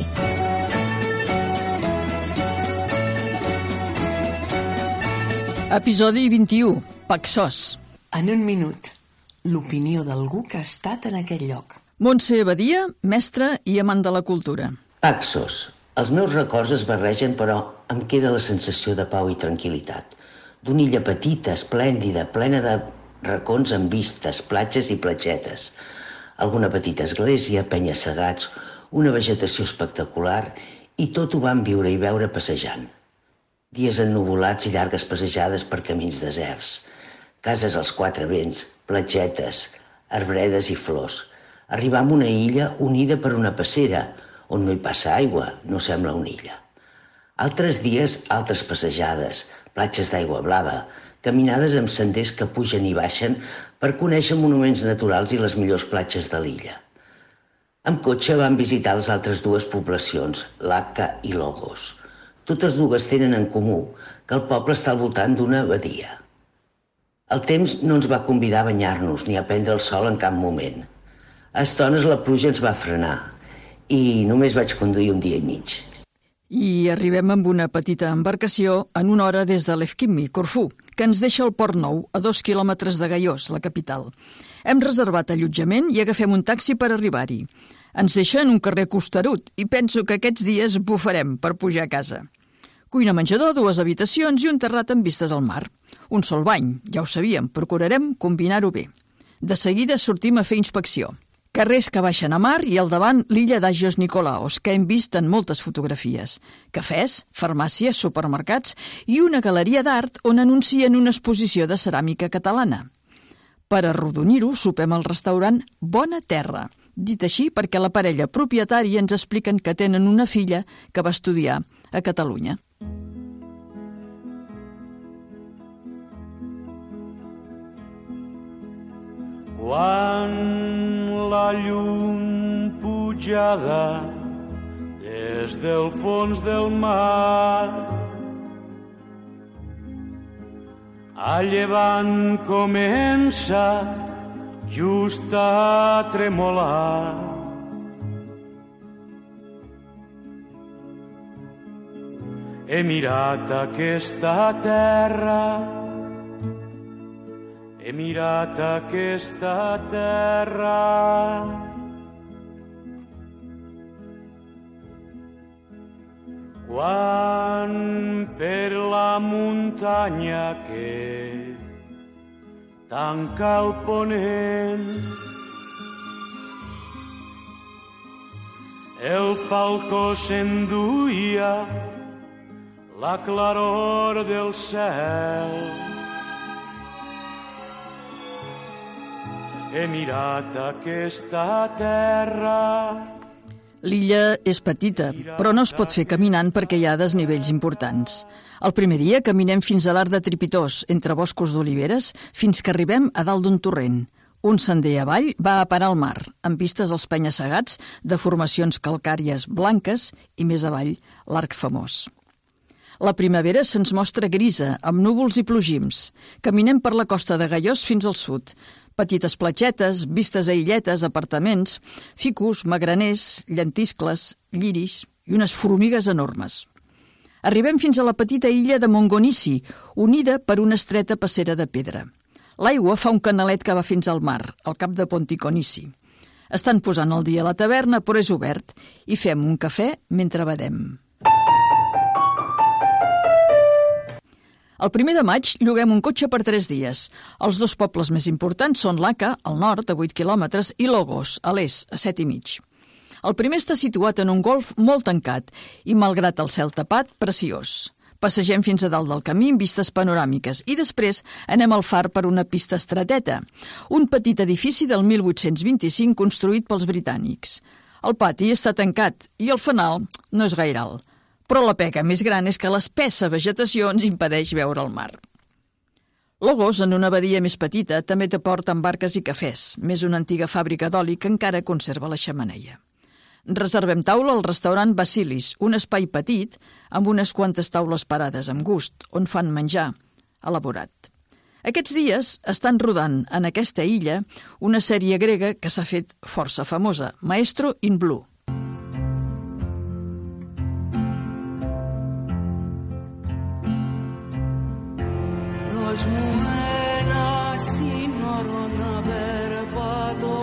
Episodi vint-i-u. Paxós. En un minut, l'opinió d'algú que ha estat en aquell lloc. Montse Badia, mestra i amant de la cultura. Paxos. Els meus records es barregen, però em queda la sensació de pau i tranquil·litat. D'una illa petita, esplèndida, plena de racons amb vistes, platges i platgetes. Alguna petita església, penyes segats, una vegetació espectacular, i tot ho vam viure i veure passejant. Dies ennuvolats i llargues passejades per camins deserts, cases als quatre vents, platgetes, arbredes i flors. Arribam a una illa unida per una passera, on no hi passa aigua, no sembla una illa. Altres dies, altres passejades, platges d'aigua blava, caminades amb senders que pugen i baixen per conèixer monuments naturals i les millors platges de l'illa. Amb cotxe vam visitar les altres dues poblacions, Laka i Logos. Totes dues tenen en comú que el poble està al voltant d'una badia. El temps no ens va convidar a banyar-nos ni a prendre el sol en cap moment. A estones la pluja ens va frenar i només vaig conduir un dia i mig. I arribem amb una petita embarcació en una hora des de Lefkimi, Corfú, que ens deixa al Port Nou, a dos quilòmetres de Gaiós, la capital. Hem reservat allotjament i agafem un taxi per arribar-hi. Ens deixa en un carrer costerut i penso que aquests dies bufarem per pujar a casa. Cuina menjador, dues habitacions i un terrat amb vistes al mar. Un sol bany, ja ho sabíem, procurarem combinar-ho bé. De seguida sortim a fer inspecció. Carrers que baixen a mar i al davant l'illa d'Agios Nikolaos, que hem vist en moltes fotografies. Cafès, farmàcies, supermercats i una galeria d'art on anuncien una exposició de ceràmica catalana. Per arrodonir-ho, sopem al restaurant Bona Terra, dit així perquè la parella propietària ens expliquen que tenen una filla que va estudiar a Catalunya. Quan la llum pujada des del fons del mar a llevant comença just a tremolar. He mirat aquesta terra, he mirat aquesta terra. Quan per la muntanya que tanca el ponent el falcó s'enduia la claror del cel. He mirat aquesta terra. L'illa és petita, però no es pot fer caminant perquè hi ha desnivells importants. El primer dia caminem fins a l'Arc de Tripitós, entre boscos d'oliveres, fins que arribem a dalt d'un torrent. Un sender avall va a parar al mar, amb vistes als penya-segats de formacions calcàries blanques i més avall l'Arc famós. La primavera se'ns mostra grisa, amb núvols i plogims. Caminem per la costa de Gaiós fins al sud. Petites platgetes, vistes a illetes, apartaments, ficus, magraners, llentiscles, lliris i unes formigues enormes. Arribem fins a la petita illa de Mongonissi, unida per una estreta passera de pedra. L'aigua fa un canalet que va fins al mar, al cap de Ponticonissi. Estan posant el dia a la taverna, però és obert, i fem un cafè mentre badem. El primer de maig lloguem un cotxe per tres dies. Els dos pobles més importants són Laka, al nord, a vuit quilòmetres, i Logos, a l'est, a set i mig. El primer està situat en un golf molt tancat i, malgrat el cel tapat, preciós. Passegem fins a dalt del camí amb vistes panoràmiques i després anem al far per una pista estreteta, un petit edifici del mil vuit-cents vint-i-cinc construït pels britànics. El pati està tancat i el fanal no és gaire alt. Però la peca més gran és que l'espessa vegetació ens impedeix veure el mar. Logos, en una badia més petita, també té port amb barques i cafès, més una antiga fàbrica d'oli que encara conserva la xemeneia. Reservem taula al restaurant Basilis, un espai petit amb unes quantes taules parades amb gust, on fan menjar elaborat. Aquests dies estan rodant en aquesta illa una sèrie grega que s'ha fet força famosa, Maestro in Blue. Δώσ' μου ένα σύνορο να περπατώ,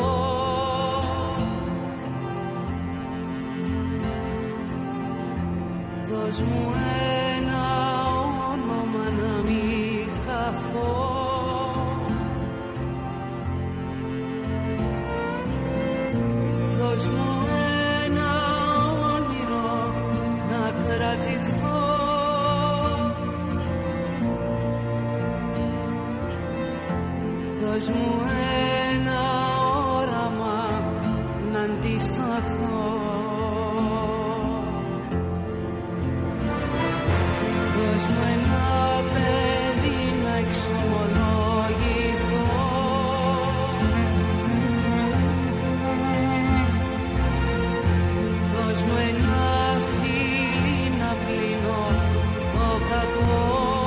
δώσ' μου ένα όνομα να μην χαθώ, δώσ' μου ένα όνειρο να κρατηθώ, δώσ' μου ένα όραμα να αντισταθώ, δώσ' μου ένα παιδί να εξομολογηθώ, δώσ' μου ένα φίλι να πλύνω το κακό.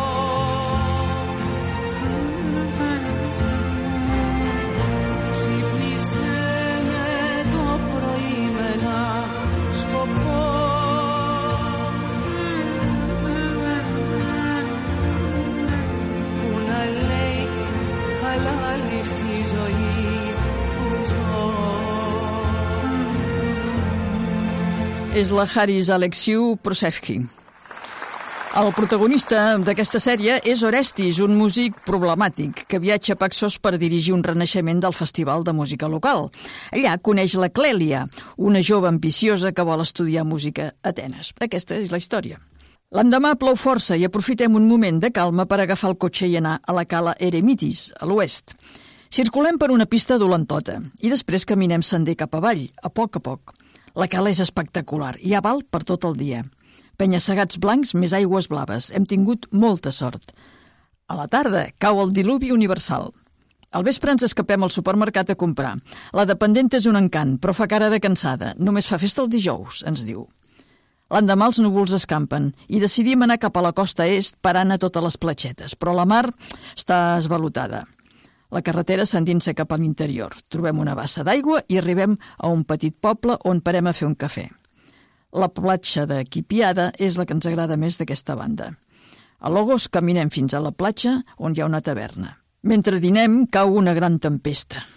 És la Haris Alexiou Prosevsky. El protagonista d'aquesta sèrie és Orestis, un músic problemàtic que viatja a Paxos per dirigir un renaixement del festival de música local. Allà coneix la Clèlia, una jove ambiciosa que vol estudiar música a Atenes. Aquesta és la història. L'endemà plou força i aprofitem un moment de calma per agafar el cotxe i anar a la cala Eremitis, a l'oest. Circulem per una pista dolentota i després caminem sender cap avall, a poc a poc. La cala és espectacular i hi ha val per tot el dia. Penya-segats blancs més aigües blaves. Hem tingut molta sort. A la tarda cau el diluvi universal. Al vespre ens escapem al supermercat a comprar. La dependenta és un encant, però fa cara de cansada. Només fa festa el dijous, ens diu. L'endemà els núvols escampen i decidim anar cap a la costa est parant a totes les platgetes, però la mar està esvalotada. La carretera s'endinsa cap a l'interior. Trobem una bassa d'aigua i arribem a un petit poble on parem a fer un cafè. La platja de Kipiada és la que ens agrada més d'aquesta banda. A Logos caminem fins a la platja on hi ha una taverna. Mentre dinem cau una gran tempesta.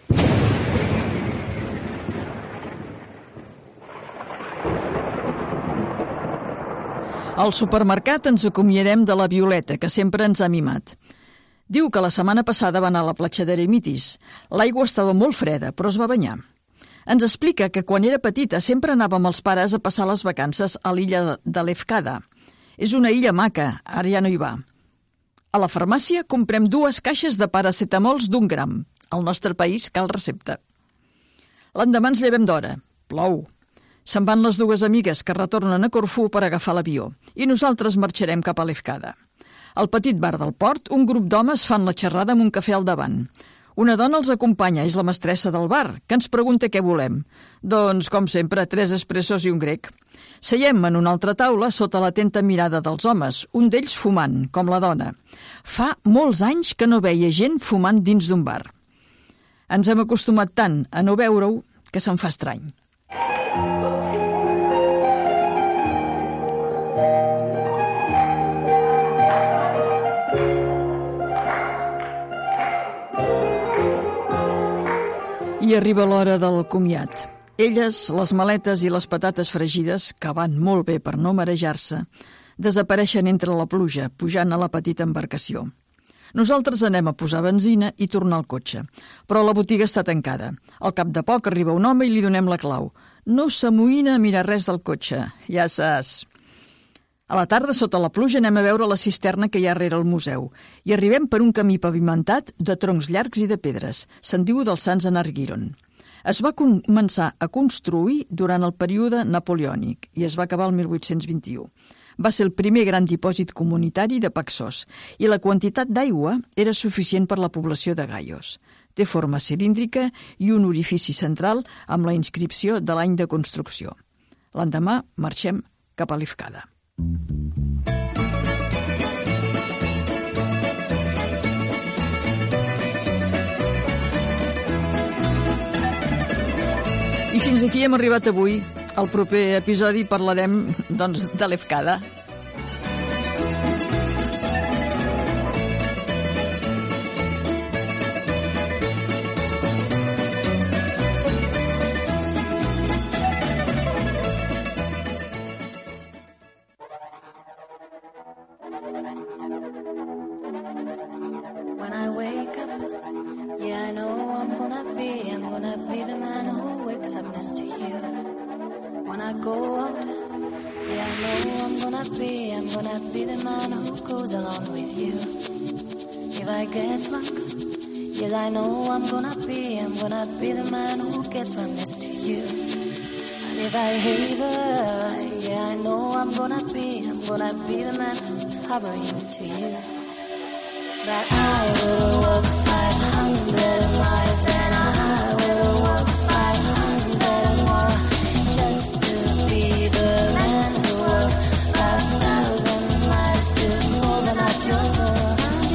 Al supermercat ens acomiadem de la Violeta, que sempre ens ha mimat. Diu que la setmana passada va anar a la platja d'Eremitis. L'aigua estava molt freda, però es va banyar. Ens explica que quan era petita sempre anava amb els pares a passar les vacances a l'illa de Lefkada. És una illa maca, ara ja no hi va. A la farmàcia comprem dues caixes de paracetamols d'un gram. Al nostre país cal recepta. L'endemà ens llevem d'hora. Plou. Se'n van les dues amigues que retornen a Corfú per agafar l'avió i nosaltres marxarem cap a Lefkada. Al petit bar del port, un grup d'homes fan la xerrada amb un cafè al davant. Una dona els acompanya, és la mestressa del bar, que ens pregunta què volem. Doncs, com sempre, tres espressos i un grec. Seiem en una altra taula sota l'atenta mirada dels homes, un d'ells fumant, com la dona. Fa molts anys que no veia gent fumant dins d'un bar. Ens hem acostumat tant a no veure-ho que se'n fa estrany. I arriba l'hora del comiat. Elles, les maletes i les patates fregides, que van molt bé per no marejar-se, desapareixen entre la pluja, pujant a la petita embarcació. Nosaltres anem a posar benzina i tornar al cotxe, però la botiga està tancada. Al cap de poc arriba un home i li donem la clau. No s'amoïna a mirar res del cotxe, ja saps. A la tarda, sota la pluja, anem a veure la cisterna que hi ha rere el museu i arribem per un camí pavimentat de troncs llargs i de pedres. Se'n diu dels Sants en Argyron. Es va començar a construir durant el període napoleònic i es va acabar el mil vuit-cents vint-i-u. Va ser el primer gran dipòsit comunitari de Paxós i la quantitat d'aigua era suficient per la població de Gaios. Té forma cilíndrica i un orifici central amb la inscripció de l'any de construcció. L'endemà marxem cap a Lefkada. I fins aquí hem arribat avui. Al proper episodi parlarem, doncs, de Lefkada. When I wake up, yeah, I know I'm gonna be, I'm gonna be the man who wakes up next to you. When I go out, yeah, I know I'm gonna be, I'm gonna be the man who goes along with you. If I get drunk, yes, I know I'm gonna be, I'm gonna be the man who gets right next to you. And if I hate her, yeah, I know I'm gonna be, I'm gonna be the man who's hovering to you. But I will walk five hundred miles and I will walk five hundred more just to be the man who walked a thousand miles to fall them at your door.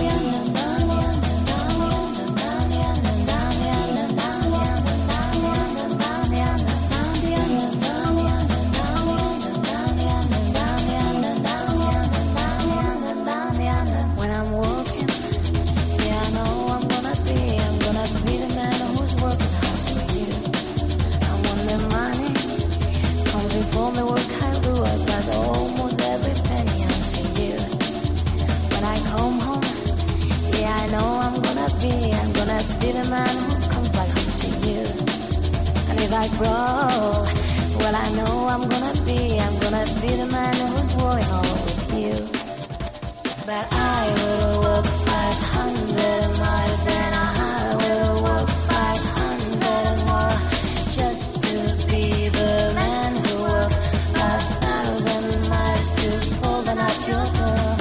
When I'm walking, yeah, I know I'm gonna be, I'm gonna be the man who's working hard for you. And when the money comes in for the work I do, I pass almost every penny on to you. When I come home, yeah, I know I'm gonna be, I'm gonna be the man who comes back home to you. And if I grow, well, I know I'm gonna be, I'm gonna be the man who's working all with you. But I will walk five hundred miles and I will walk five hundred more just to be the man who walked a thousand miles to fall down at your door.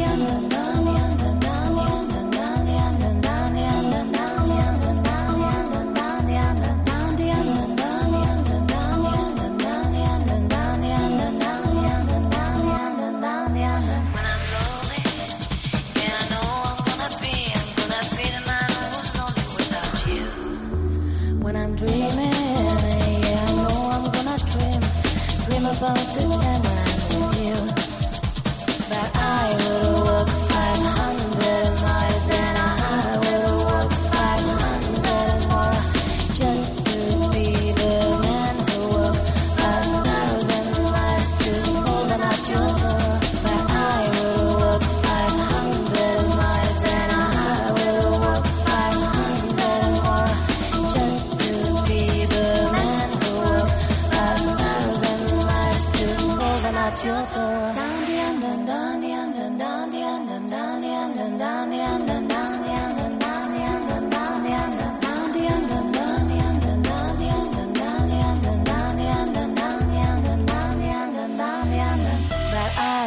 When I'm dreaming, yeah, I know I'm gonna dream, dream about the time when I'm with you. But I will walk five hundred miles and I will walk five hundred more just to be the man who walked a thousand miles to fall down at your door. But I will walk five hundred miles and I will walk five hundred more just to be the man who walked a thousand miles to fall down at your door. Down the end and down the end and down the end and down the end and down the end and down the end and down the end and down the end and down the end and down the end and down the end and down the end and down the end and down the end.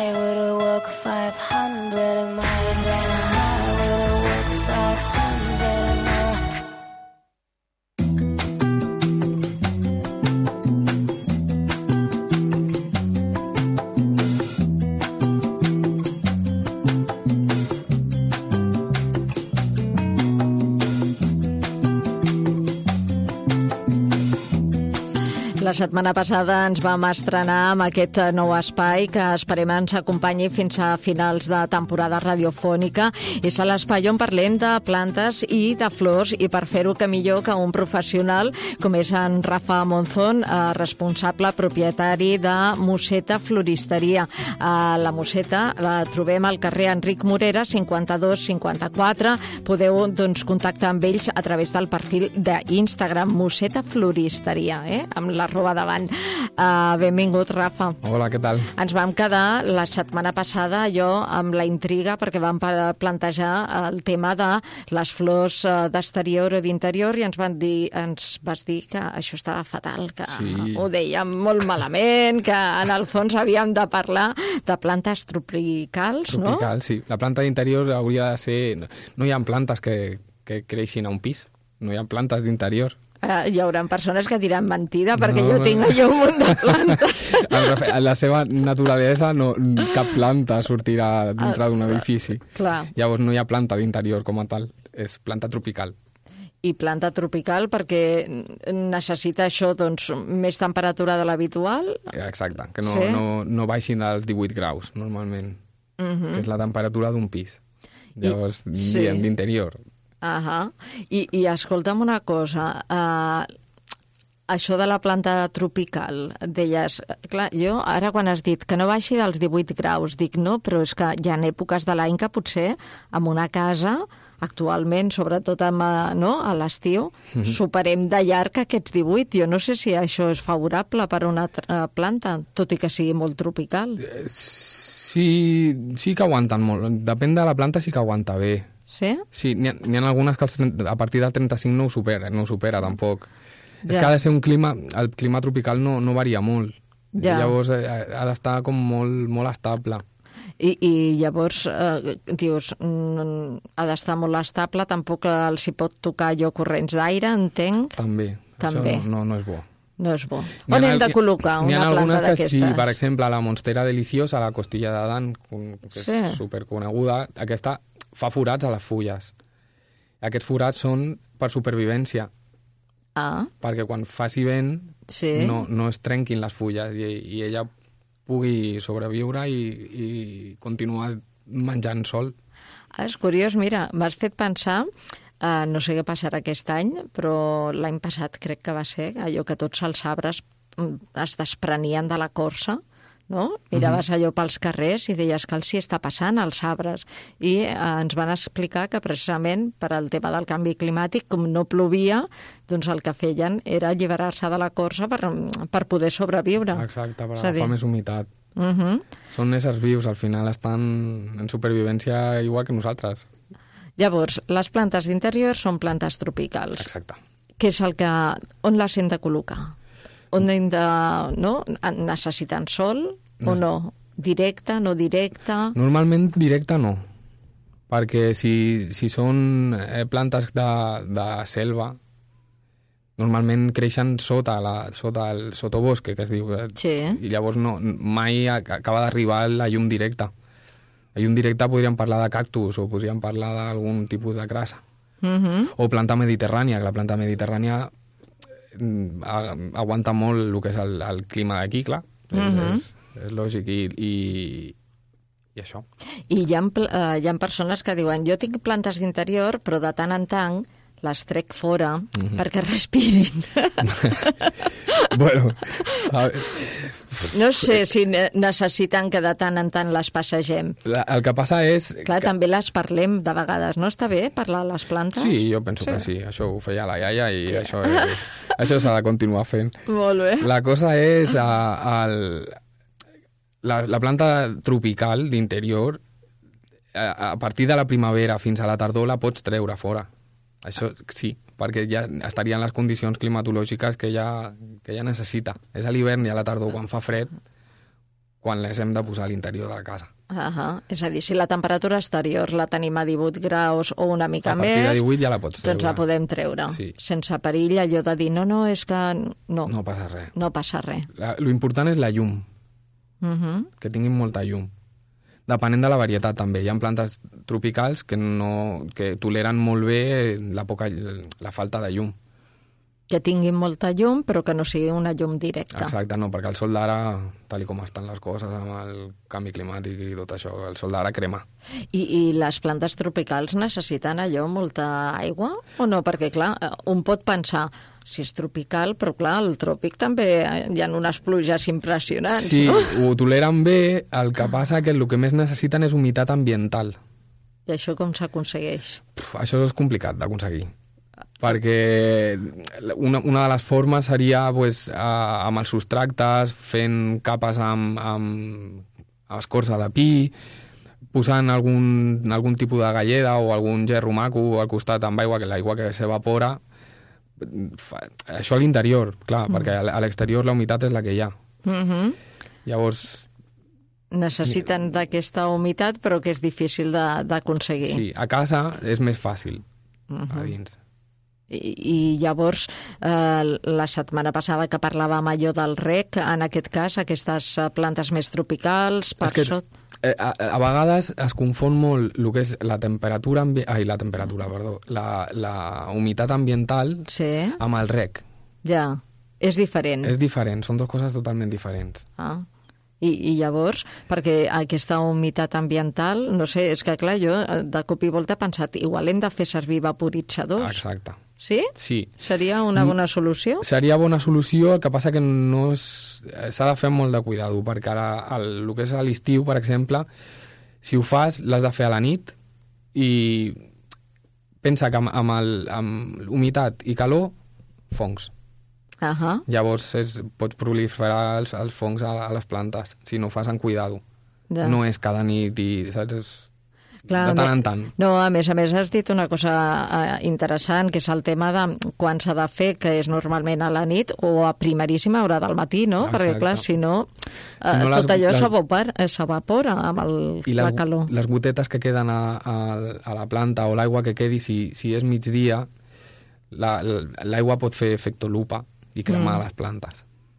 I would walk five hundred miles and I would walk five hundred more. La setmana passada ens vam estrenar amb aquest nou espai que esperem ens acompanyi fins a finals de temporada radiofònica. És a l'espai on parlem de plantes i de flors, i per fer-ho que millor que un professional com és en Rafa Monzón, eh, responsable propietari de Moseta Floristeria. Eh, la Moseta la trobem al carrer Enric Morera, cinquanta-dos cinquanta-quatre. Podeu doncs, contactar amb ells a través del perfil d'Instagram Moseta Floristeria, eh? amb la roba davant. Uh, benvingut, Rafa. Hola, què tal? Ens vam quedar la setmana passada jo amb la intriga perquè vam plantejar el tema de les flors d'exterior o d'interior i ens van dir, ens vas dir que això estava fatal, que sí. Ho dèiem molt malament, que en el fons havíem de parlar de plantes tropicals, no? Tropical, sí. La planta d'interior hauria de ser... No hi ha plantes que, que creixin a un pis, no hi ha plantes d'interior. Uh, hi haurà persones que diran mentida perquè no, jo tinc allò un munt de plantes. En la seva naturalesa no, cap planta sortirà dintre d'un edifici. Clar. Llavors no hi ha planta d'interior com a tal, és planta tropical. I planta tropical perquè necessita això, doncs, més temperatura de l'habitual? Exacte, que no, sí? no, no baixin dels divuit graus, normalment, uh -huh. que és la temperatura d'un pis. Llavors, I, sí. diem d'interior. Uh-huh. I, I escolta'm una cosa, uh, això de la planta tropical, deies, clar, jo ara quan has dit que no baixi dels divuit graus, dic no, però és que hi ha èpoques de l'any que potser en una casa, actualment, sobretot amb, no, a l'estiu, mm-hmm. superem de llarg aquests divuit. Jo no sé si això és favorable per a una planta, tot i que sigui molt tropical. Sí, sí que aguanten molt, depèn de la planta, sí que aguanta bé. Sí? Sí, n'hi ha, n'hi ha algunes que a partir del trenta-cinc no ho supera, no ho supera tampoc. Ja. És que ha de ser un clima... El clima tropical no, no varia molt. Ja. Llavors ha, ha d'estar com molt, molt estable. I, i llavors, eh, dius, mm, ha d'estar molt estable, tampoc els hi pot tocar allò corrents d'aire, entenc? També. També. Això no, no és bo. No és bo. On hem de col·locar una planta d'aquestes? Sí, per exemple, la Monstera Deliciosa, la costilla d'Adam, que és sí. superconeguda, aquesta fa forats a les fulles. Aquests forats són per supervivència. Ah. Perquè quan faci vent sí. no, no es trenquin les fulles i, i ella pugui sobreviure i, i continuar menjant sol. Ah, és curiós, mira, m'has fet pensar... Uh, no sé què passarà aquest any, però l'any passat crec que va ser allò que tots els arbres es desprenien de la corsa, no? Miraves allò pels carrers i deies que els hi està passant als arbres. I uh, ens van explicar que precisament per al tema del canvi climàtic, com no plovia, doncs el que feien era alliberar-se de la corsa per, per poder sobreviure. Exacte, per agafar més humitat. Uh -huh. Són éssers vius, al final estan en supervivència igual que nosaltres. Llavors, les plantes d'interior són plantes tropicals. Exacte. Què és el que... On les hem de col·locar? On hem de... No? Necessiten sol o no? Directe, no directe? Normalment directe no. Perquè si, si són plantes de, de selva, normalment creixen sota, la, sota el sotobosque, que es diu. Sí. I llavors no, mai acaba d'arribar la llum directa. A llum directa podríem parlar de cactus o podríem parlar d'algun tipus de grassa. Uh-huh. O planta mediterrània, que la planta mediterrània aguanta molt el que és el, el clima d'aquí, clar. Uh-huh. és, és, és lògic. I, i, i això. I hi ha, uh, hi ha persones que diuen jo tinc plantes d'interior, però de tant en tant les trec fora uh-huh. perquè respirin. Bueno, a... no sé si necessiten que de tant en tant les passegem. La, el que passa és... Clar, que... també les parlem de vegades, no? Està bé parlar de les plantes? Sí, jo penso sí. que sí. Això ho feia la iaia i yeah. això, és, això s'ha de continuar fent. Molt bé. La cosa és a, a, la, la planta tropical d'interior, a, a partir de la primavera fins a la tardor la pots treure fora. Això sí, perquè ja estarien les condicions climatològiques que ja, que ja necessita. És a l'hivern i a la tardor, quan fa fred, quan les hem de posar a l'interior de la casa. Uh-huh. És a dir, si la temperatura exterior la tenim a divuit graus o una mica a partir més... de divuit ja la pots treure. Doncs la podem treure. Sí. Sense perill, allò de dir, no, no, és que... No, no passa res. No passa res. La, lo important és la llum, uh-huh. que tinguin molta llum. Depenent de la varietat, també. Hi ha plantes tropicals que, no, que toleren molt bé la, poca, la falta de llum. Que tinguin molta llum, però que no sigui una llum directa. Exacte, no, perquè el sol d'ara, tal com estan les coses amb el canvi climàtic i tot això, el sol d'ara crema. I, I les plantes tropicals necessiten allò, molta aigua o no? Perquè, clar, un pot pensar, si és tropical, però, clar, al tròpic també hi ha unes pluges impressionants, sí, no? Sí, ho toleren bé, el que passa que el que més necessiten és humitat ambiental. I això com s'aconsegueix? Puf, això és complicat d'aconseguir. Perquè una, una de les formes seria pues, a, amb els substractes, fent capes amb, amb escorça de pi, posant algun, algun tipus de galleda o algun gerro maco al costat amb aigua, que l'aigua que s'evapora, això a l'interior, clar, mm. perquè a l'exterior la humitat és la que hi ha. Mm-hmm. Llavors... Necessiten d'aquesta humitat, però que és difícil d'aconseguir. Sí, a casa és més fàcil, mm-hmm. a dins. I, i llavors, eh, la setmana passada que parlàvem allò del rec, en aquest cas, aquestes plantes més tropicals, per que, sot... Eh, a, a vegades es confon molt el que és la temperatura... Ambi... Ai, la temperatura, perdó. La, la humitat ambiental sí. amb el rec. Ja, és diferent. És diferent, són dues coses totalment diferents. Ah. I, I llavors, perquè aquesta humitat ambiental, no sé, és que clar, jo de cop i volta he pensat, igual hem de fer servir vaporitzadors. Exacte. Sí? Sí. Seria una bona solució? Seria bona solució, el que passa que no és... s'ha de fer molt de cuidado, perquè ara, el, el que és a l'estiu, per exemple, si ho fas, l'has de fer a la nit i pensa que amb, amb, el, amb humitat i calor, fongs. Uh-huh. Llavors és, pots proliferar els, els fongs a, a les plantes, si no ho fas en cuidado. Ja. No és cada nit i, saps, és... Clar, de tant en tant. No, a més a més has dit una cosa eh, interessant, que és el tema de quan s'ha de fer, que és normalment a la nit o a primeríssima hora del matí, no? Exacte. Perquè, clar, si no, eh, si no tot les, allò les... s'evapora, s'evapora amb el, I les, la calor. les gotetes que queden a, a, a la planta o l'aigua que quedi, si, si és migdia, l'aigua la, pot fer efecte lupa i cremar mm. les plantes.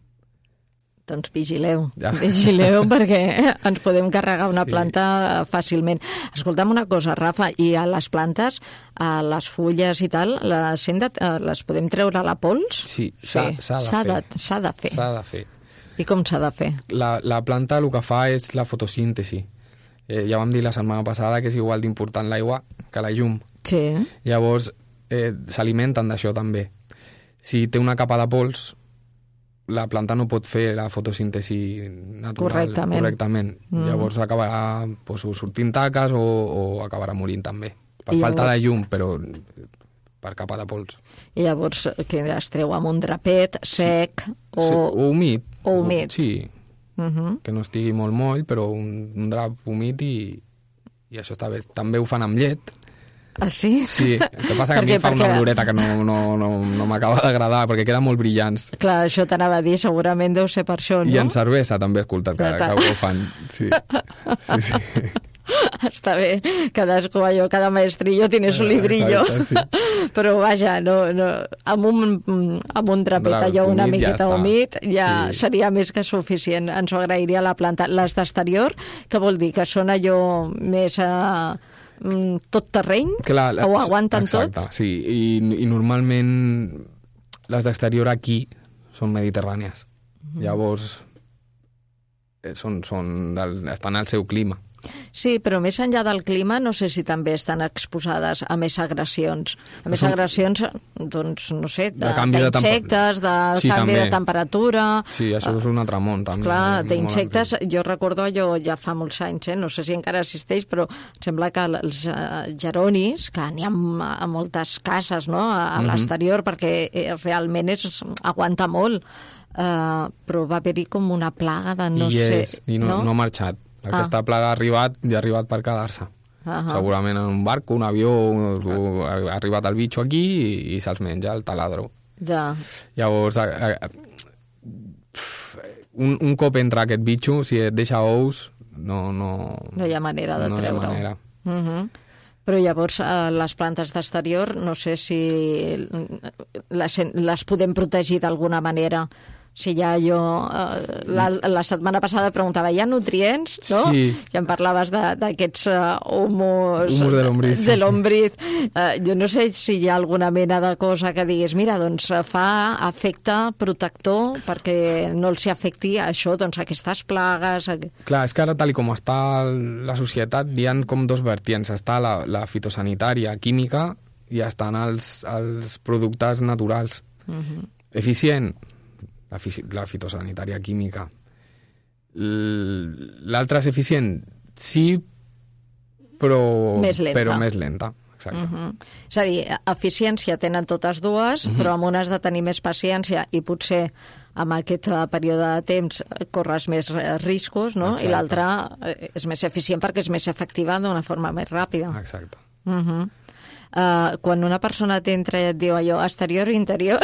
Doncs vigileu, ja. vigileu perquè ens podem carregar una sí. planta fàcilment. Escolta'm una cosa, Rafa, i a les plantes, a les fulles i tal, les, de, les podem treure a la pols? Sí, s'ha sí. de, de, s'ha de fer. S'ha de fer. I com s'ha de fer? La, la planta el que fa és la fotosíntesi. Eh, ja vam dir la setmana passada que és igual d'important l'aigua que la llum. Sí. Llavors, eh, s'alimenten d'això també. Si té una capa de pols, la planta no pot fer la fotosíntesi natural correctament. correctament. Mm. Llavors acabarà pues, sortint taques o, o acabarà morint també. Per I falta llavors... de llum, però per capa de pols. I llavors que es treu amb un drapet sec sí. o... Sí, o humit. O humit. Sí, uh -huh. que no estigui molt moll, però un, un drap humit i, i això està bé. També ho fan amb llet. Ah, sí? Sí, el que passa que a mi fa perquè... una oloreta que no, no, no, no m'acaba d'agradar, perquè queden molt brillants. Clar, això t'anava a dir, segurament deu ser per això, no? I en cervesa també he escoltat que, que ho fan. Sí, sí, sí. Està bé, cadascú allò, cada maestrillo tiene su librillo. Exacte, sí. Però vaja, no, no, amb, un, amb un drapet Drap, allò una humit, miqueta ja humit ja sí. seria més que suficient. Ens ho agrairia la planta. Les d'exterior, què vol dir? Que són allò més... Uh, tot terreny? Clar, la, ho aguanten exacte, tot? Sí, i, i normalment les d'exterior aquí són mediterrànies. Mm. Llavors eh, són, són del, estan al seu clima. Sí, però més enllà del clima no sé si també estan exposades a més agressions. A més agressions, doncs, no sé, d'insectes, de, de, sí, canvi també. de temperatura... Sí, això és un altre món, també. Clar, d'insectes, jo recordo allò ja fa molts anys, eh? No sé si encara existeix, però sembla que els uh, geronis, que n'hi ha a moltes cases, no?, a, a mm-hmm. l'exterior, perquè eh, realment és, aguanta molt, uh, però va haver-hi com una plaga de no I sé... És, I no, no? no ha marxat. Aquesta ah. plaga ha arribat i ha arribat per quedar-se. Uh -huh. Segurament en un barco, un avió, un, ha arribat el bitxo aquí i, i se'ls menja el taladro. Ja. Llavors, a, a, un, un cop entra aquest bitxo, si et deixa ous, no, no, no hi ha manera de no treure-ho. No hi ha manera. Uh-huh. Però llavors les plantes d'exterior no sé si les, les podem protegir d'alguna manera. Si ja jo eh, la, la setmana passada preguntava, hi ha nutrients, no? Sí. Ja em parlaves d'aquests uh, humus, humus de lombriz. De lombriz. Uh, jo no sé si hi ha alguna mena de cosa que diguis, mira, doncs fa efecte protector perquè no els hi afecti això, doncs aquestes plagues... Clar, és que ara, tal com està la societat, hi ha com dos vertients. Està la, la fitosanitària química i estan els, els productes naturals. Uh-huh. Eficient? La, la fitosanitària química. L'altra és eficient? Sí, però més lenta. Però més lenta. Exacte. Uh-huh. És a dir, eficiència tenen totes dues, uh-huh. però amb una has de tenir més paciència i potser amb aquest període de temps corres més riscos, no? Exacte. I l'altra és més eficient perquè és més efectiva d'una forma més ràpida. Exacte. Uh-huh. Uh, quan una persona t'entra i et diu allò exterior o interior...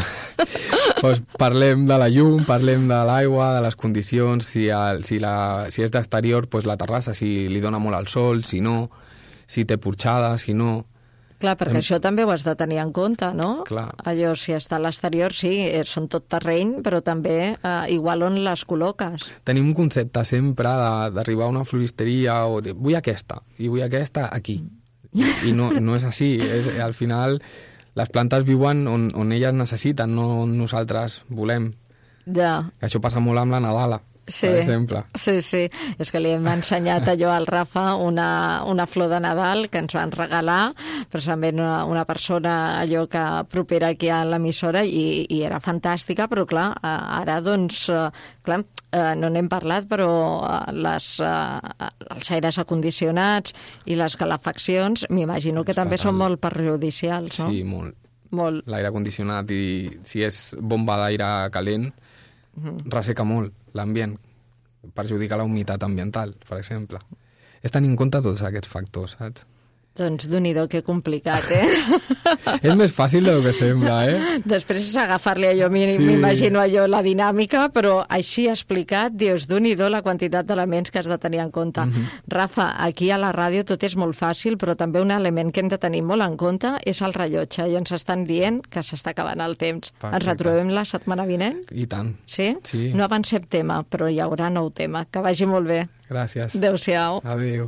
pues parlem de la llum, parlem de l'aigua, de les condicions, si, el, si, la, si és d'exterior, pues la terrassa, si li dona molt al sol, si no, si té porxada, si no... Clar, perquè hem... això també ho has de tenir en compte, no? Clar. Allò, si està a l'exterior, sí, són tot terreny, però també eh, igual on les col·loques. Tenim un concepte sempre d'arribar a una floristeria o de vull aquesta, i vull aquesta aquí. I, i no, no és així. És, al final, les plantes viuen on, on elles necessiten, no on nosaltres volem. Ja. Això passa molt amb la Nadala, sí, per exemple. Sí, sí. És que li hem ensenyat allò al Rafa una, una flor de Nadal que ens van regalar, precisament una, una persona allò que propera aquí a l'emissora i, i era fantàstica, però clar, ara doncs, clar, no n'hem parlat, però les, els aires acondicionats i les calefaccions m'imagino que també són molt perjudicials, no? Sí, molt. Molt. L'aire condicionat i si és bomba d'aire calent, uh-huh. resseca molt l'ambient, perjudica la humitat ambiental, per exemple. És tenir en compte tots aquests factors, saps? Doncs Déu-n'hi-do, que complicat, eh? És més fàcil del que sembla, eh? Després és agafar-li allò, m'imagino sí. allò, la dinàmica, però així explicat, dius, Déu-n'hi-do la quantitat d'elements que has de tenir en compte. Uh-huh. Rafa, aquí a la ràdio tot és molt fàcil, però també un element que hem de tenir molt en compte és el rellotge, i ens estan dient que s'està acabant el temps. Perfecte. Ens retrobem la setmana vinent? I tant. Sí? Sí. No avancem tema, però hi haurà nou tema. Que vagi molt bé. Gràcies. Adéu-siau. Adéu.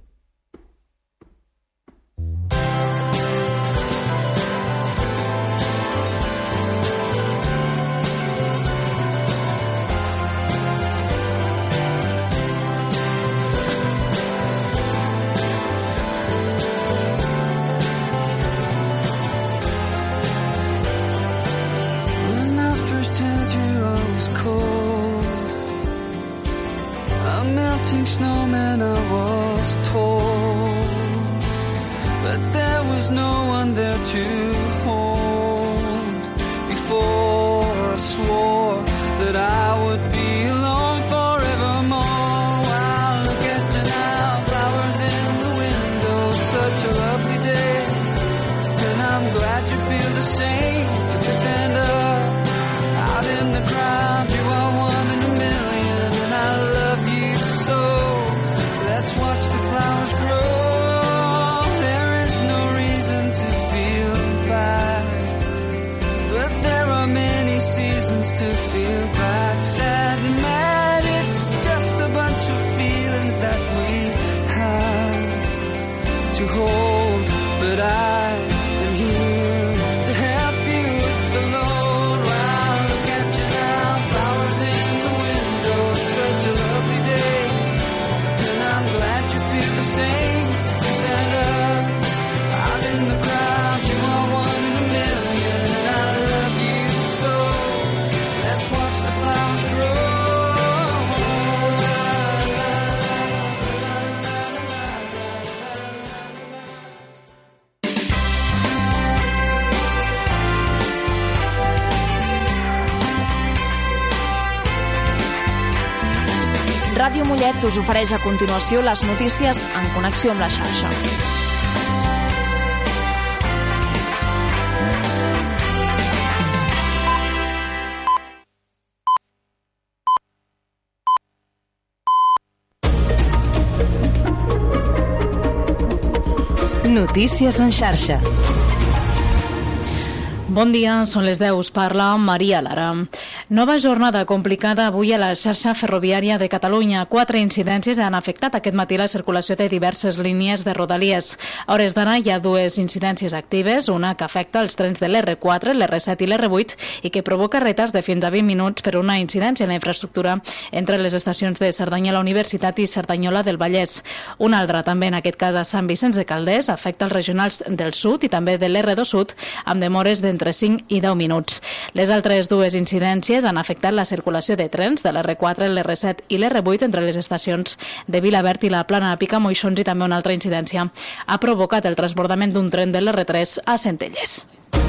Snowman, I was told, but there was no one there to hold. Before I swore that I would be alone forevermore. Wow, look at you now, flowers in the window, such a lovely day. And I'm glad you feel the same, just to stand up out in the crowd. You are one in a million, and I love you so. Let's watch the flowers grow. There is no reason to feel bad, but there are many seasons to feel bad, sad and mad. It's just a bunch of feelings that we have to hold, but I am here to help you with the load. Wow, look at you now, flowers in the window, it's such a lovely day. I'm glad you feel the same. Stand up out in the crowd. You are one in a million, and I love you so. Let's watch the flowers grow. Ràdio Mollet us ofereix a continuació les notícies en connexió amb la xarxa. Notícies en xarxa. Bon dia, són les deu, us parla Maria Lara. Nova jornada complicada avui a la xarxa ferroviària de Catalunya. Quatre incidències han afectat aquest matí la circulació de diverses línies de Rodalies. A hores d'ara hi ha dues incidències actives, una que afecta els trens de l'R quatre, l'R set i l'R vuit i que provoca retards de fins a vint minuts per una incidència en la infraestructura entre les estacions de Cerdanyola Universitat i Cerdanyola del Vallès. Una altra, també en aquest cas a Sant Vicenç de Calders, afecta els regionals del sud i també de l'R dos Sud amb demores d'entre cinc i deu minuts. Les altres dues incidències han afectat la circulació de trens de l'R quatre, l'R set i l'R vuit entre les estacions de Vilaverd i la Plana de Picamoixons, i també una altra incidència ha provocat el transbordament d'un tren de l'R tres a Centelles.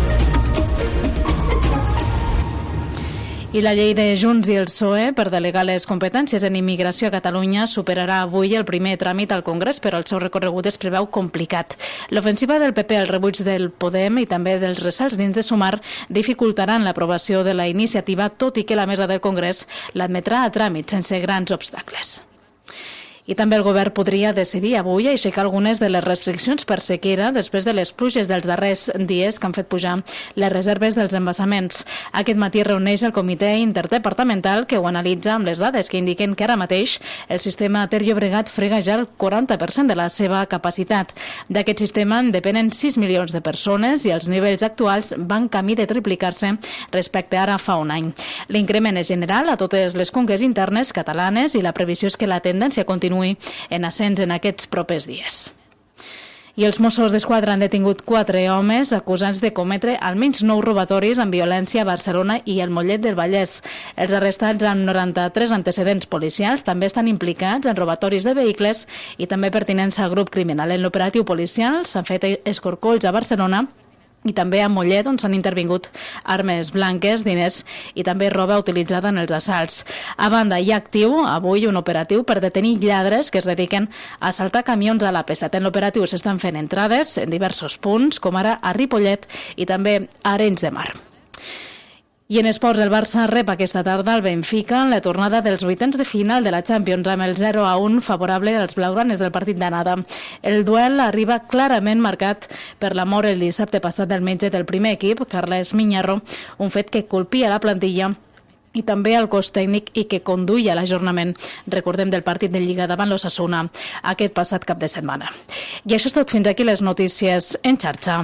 I la llei de Junts i el P S O E per delegar les competències en immigració a Catalunya superarà avui el primer tràmit al Congrés, però el seu recorregut es preveu complicat. L'ofensiva del P P al rebuig del Podem i també dels ressalts dins de Sumar dificultaran l'aprovació de la iniciativa, tot i que la mesa del Congrés l'admetrà a tràmit sense grans obstacles. I també el govern podria decidir avui aixecar algunes de les restriccions per sequera després de les pluges dels darrers dies que han fet pujar les reserves dels embassaments. Aquest matí reuneix el comitè interdepartamental que ho analitza amb les dades que indiquen que ara mateix el sistema Ter Llobregat frega ja el quaranta per cent de la seva capacitat. D'aquest sistema en depenen sis milions de persones i els nivells actuals van camí de triplicar-se respecte ara fa un any. L'increment és general a totes les conques internes catalanes i la previsió és que la tendència continua en ascens en aquests propers dies. I els Mossos d'Esquadra han detingut quatre homes acusats de cometre almenys nou robatoris amb violència a Barcelona i el Mollet del Vallès. Els arrestats amb noranta-tres antecedents policials també estan implicats en robatoris de vehicles i també pertinença a grup criminal. En l'operatiu policial s'han fet escorcolls a Barcelona i també a Mollet, on s'han intervingut armes blanques, diners i també roba utilitzada en els assalts. A banda, hi ha actiu avui un operatiu per detenir lladres que es dediquen a assaltar camions a l'A P set. En l'operatiu s'estan fent entrades en diversos punts, com ara a Ripollet i també a Arenys de Mar. I en esports, el Barça rep aquesta tarda el Benfica en la tornada dels vuitens de final de la Champions amb el zero a un favorable als blaugranes del partit d'anada. El duel arriba clarament marcat per la mort el dissabte passat del metge del primer equip, Carles Miñarro, un fet que colpia la plantilla i també el cos tècnic i que conduïa a l'ajornament, recordem, del partit de Lliga davant l'Osasuna aquest passat cap de setmana. I això és tot, fins aquí les notícies en xarxa.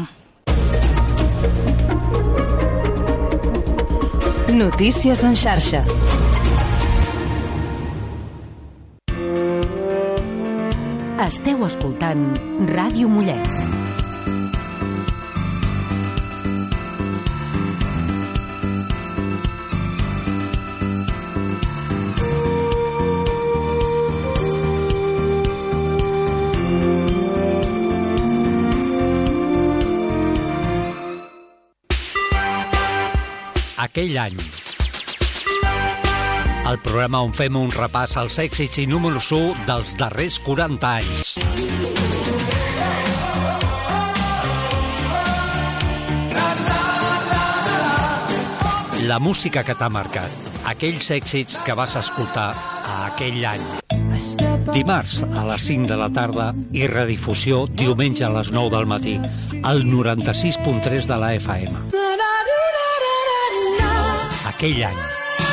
Notícies en xarxa. Esteu escoltant Ràdio Mollet. Aquell any. El programa on fem un repàs als èxits i números u dels darrers quaranta anys. La música que t'ha marcat. Aquells èxits que vas escoltar a aquell any. Dimarts a les cinc de la tarda i redifusió diumenge a les nou del matí. Al noranta-sis punt tres de la F M. Aquell any.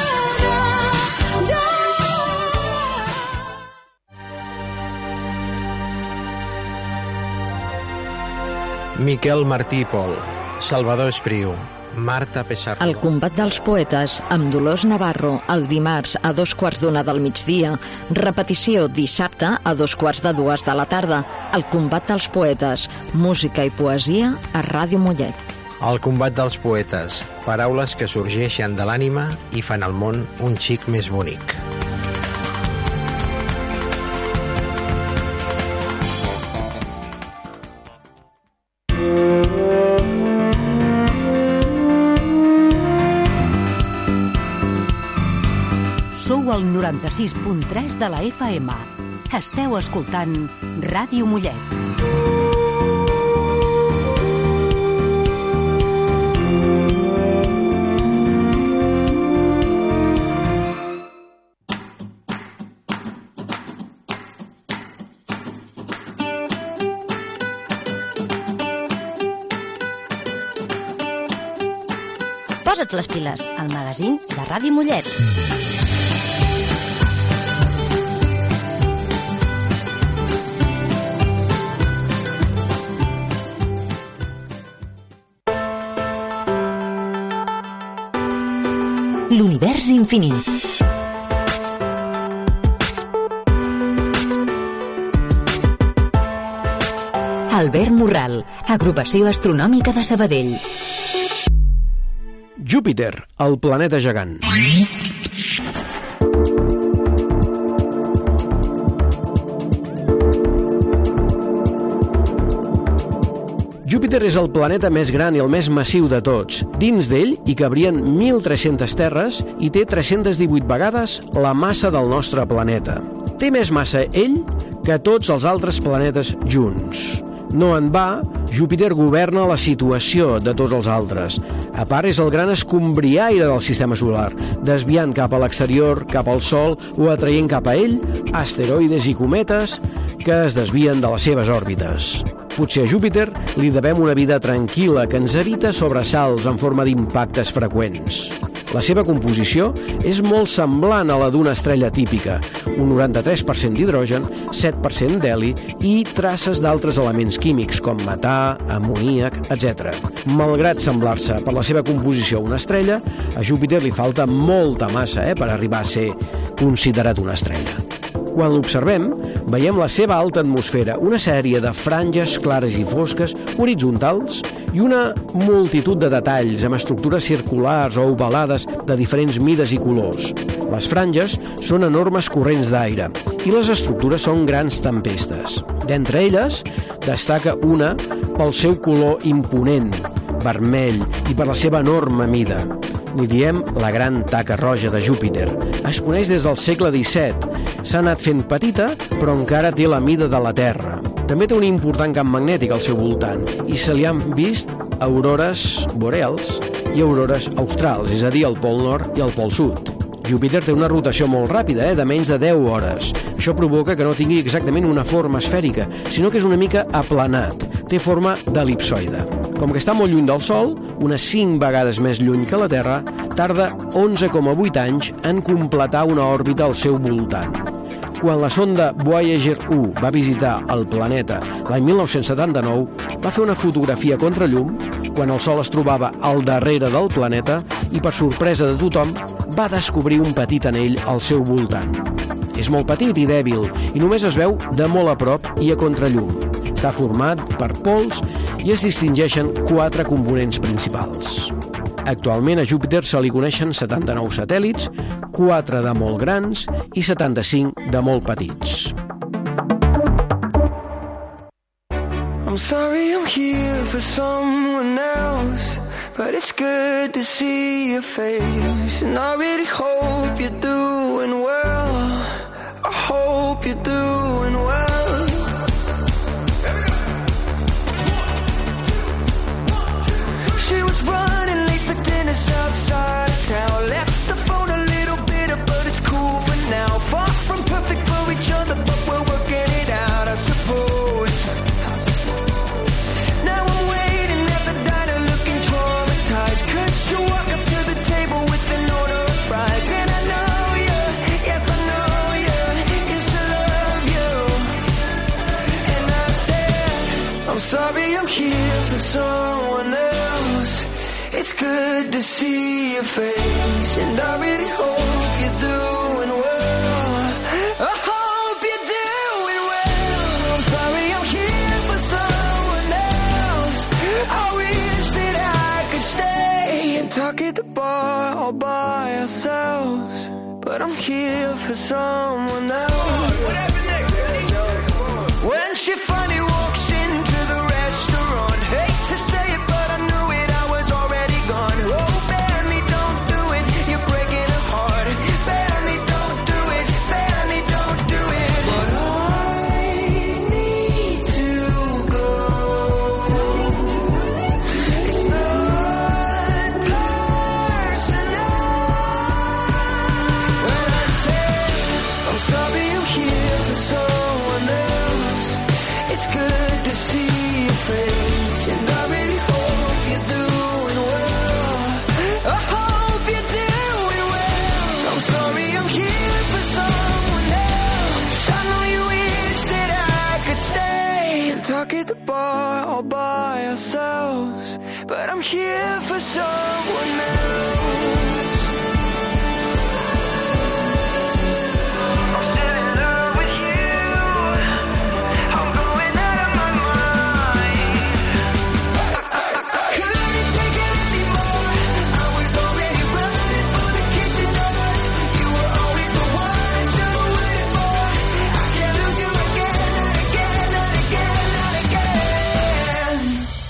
Miquel Martí i Pol, Salvador Espriu, Marta Pessarro. El combat dels poetes amb Dolors Navarro el dimarts a dos quarts d'una del migdia. Repetició dissabte a dos quarts de dues de la tarda. El combat dels poetes, música i poesia a Ràdio Mollet. El combat dels poetes, paraules que sorgeixen de l'ànima i fan el món un xic més bonic. Sou al noranta-sis punt tres de la F M. Esteu escoltant Ràdio Mollet. Posa't les piles, al magazín de Ràdio Mollet. L'univers infinit. Albert Morral, Agrupació Astronòmica de Sabadell. Júpiter, el planeta gegant. Júpiter és el planeta més gran i el més massiu de tots. Dins d'ell hi cabrien mil tres-centes terres i té tres-centes divuit vegades la massa del nostre planeta. Té més massa ell que tots els altres planetes junts. No en va, Júpiter governa la situació de tots els altres. A part, és el gran escombriaire del sistema solar, desviant cap a l'exterior, cap al Sol, o atraient cap a ell asteroides i cometes que es desvien de les seves òrbites. Potser a Júpiter li devem una vida tranquil·la que ens evita sobresalts en forma d'impactes freqüents. La seva composició és molt semblant a la d'una estrella típica, un noranta-tres per cent d'hidrogen, set per cent d'heli i traces d'altres elements químics com metà, amoníac, etcètera. Malgrat semblar-se per la seva composició a una estrella, a Júpiter li falta molta massa eh, per arribar a ser considerat una estrella. Quan l'observem, veiem la seva alta atmosfera, una sèrie de franges clares i fosques, horitzontals, i una multitud de detalls amb estructures circulars o ovalades de diferents mides i colors. Les franges són enormes corrents d'aire i les estructures són grans tempestes. D'entre elles, destaca una pel seu color imponent, vermell, i per la seva enorme mida. N'hi diem la gran taca roja de Júpiter. Es coneix des del segle disset. S'ha anat fent petita, però encara té la mida de la Terra. També té un important camp magnètic al seu voltant i se li han vist aurores boreals i aurores australs, és a dir, al Pol Nord i al Pol Sud. Júpiter té una rotació molt ràpida, eh, de menys de deu hores. Això provoca que no tingui exactament una forma esfèrica, sinó que és una mica aplanat. Té forma d'elipsoide. Com que està molt lluny del Sol, unes cinc vegades més lluny que la Terra, tarda onze coma vuit anys en completar una òrbita al seu voltant. Quan la sonda Voyager u va visitar el planeta l'any mil nou-cents setanta-nou, va fer una fotografia a contrallum quan el Sol es trobava al darrere del planeta i, per sorpresa de tothom, va descobrir un petit anell al seu voltant. És molt petit i dèbil i només es veu de molt a prop i a contrallum. Està format per pols i es distingeixen quatre components principals. Actualment a Júpiter se li coneixen setanta-nou satèl·lits, quatre de molt grans i setanta-cinc de molt petits. I'm sorry I'm here for someone else, but it's good to see your face. And I really hope you're doing well. I hope you're doing well. She was running late for dinner outside town. Left the phone a little bitter, but it's cool for now. Far from perfect for each other, but we're working it out, I suppose. Now I'm waiting at the diner looking traumatized, 'cause you walk up to the table with an order of fries. And I know you, yes I know you, used to love you. And I said, I'm sorry I'm here for someone else. It's good to see your face, and I really hope you're doing well. I hope you're doing well. I'm sorry I'm here for someone else. I wish that I could stay and talk at the bar all by ourselves, but I'm here for someone else. What happened next? When she finally walks into the restaurant, hate to say it, but I knew it, I was already gone. Oh, Benny, don't do it, you're breaking her heart. Benny, don't do it, Benny, don't do it. But I need to go. It's not personal. When I say I'm sorry I'm here back at the bar all by ourselves, but I'm here for someone else. I'm still in love with you. I'm going out of my mind. I, I, I couldn't take it anymore. I was already running for the kitchen doors. You were always the one I should have waited for. I can't lose you again, not again, not again, not again.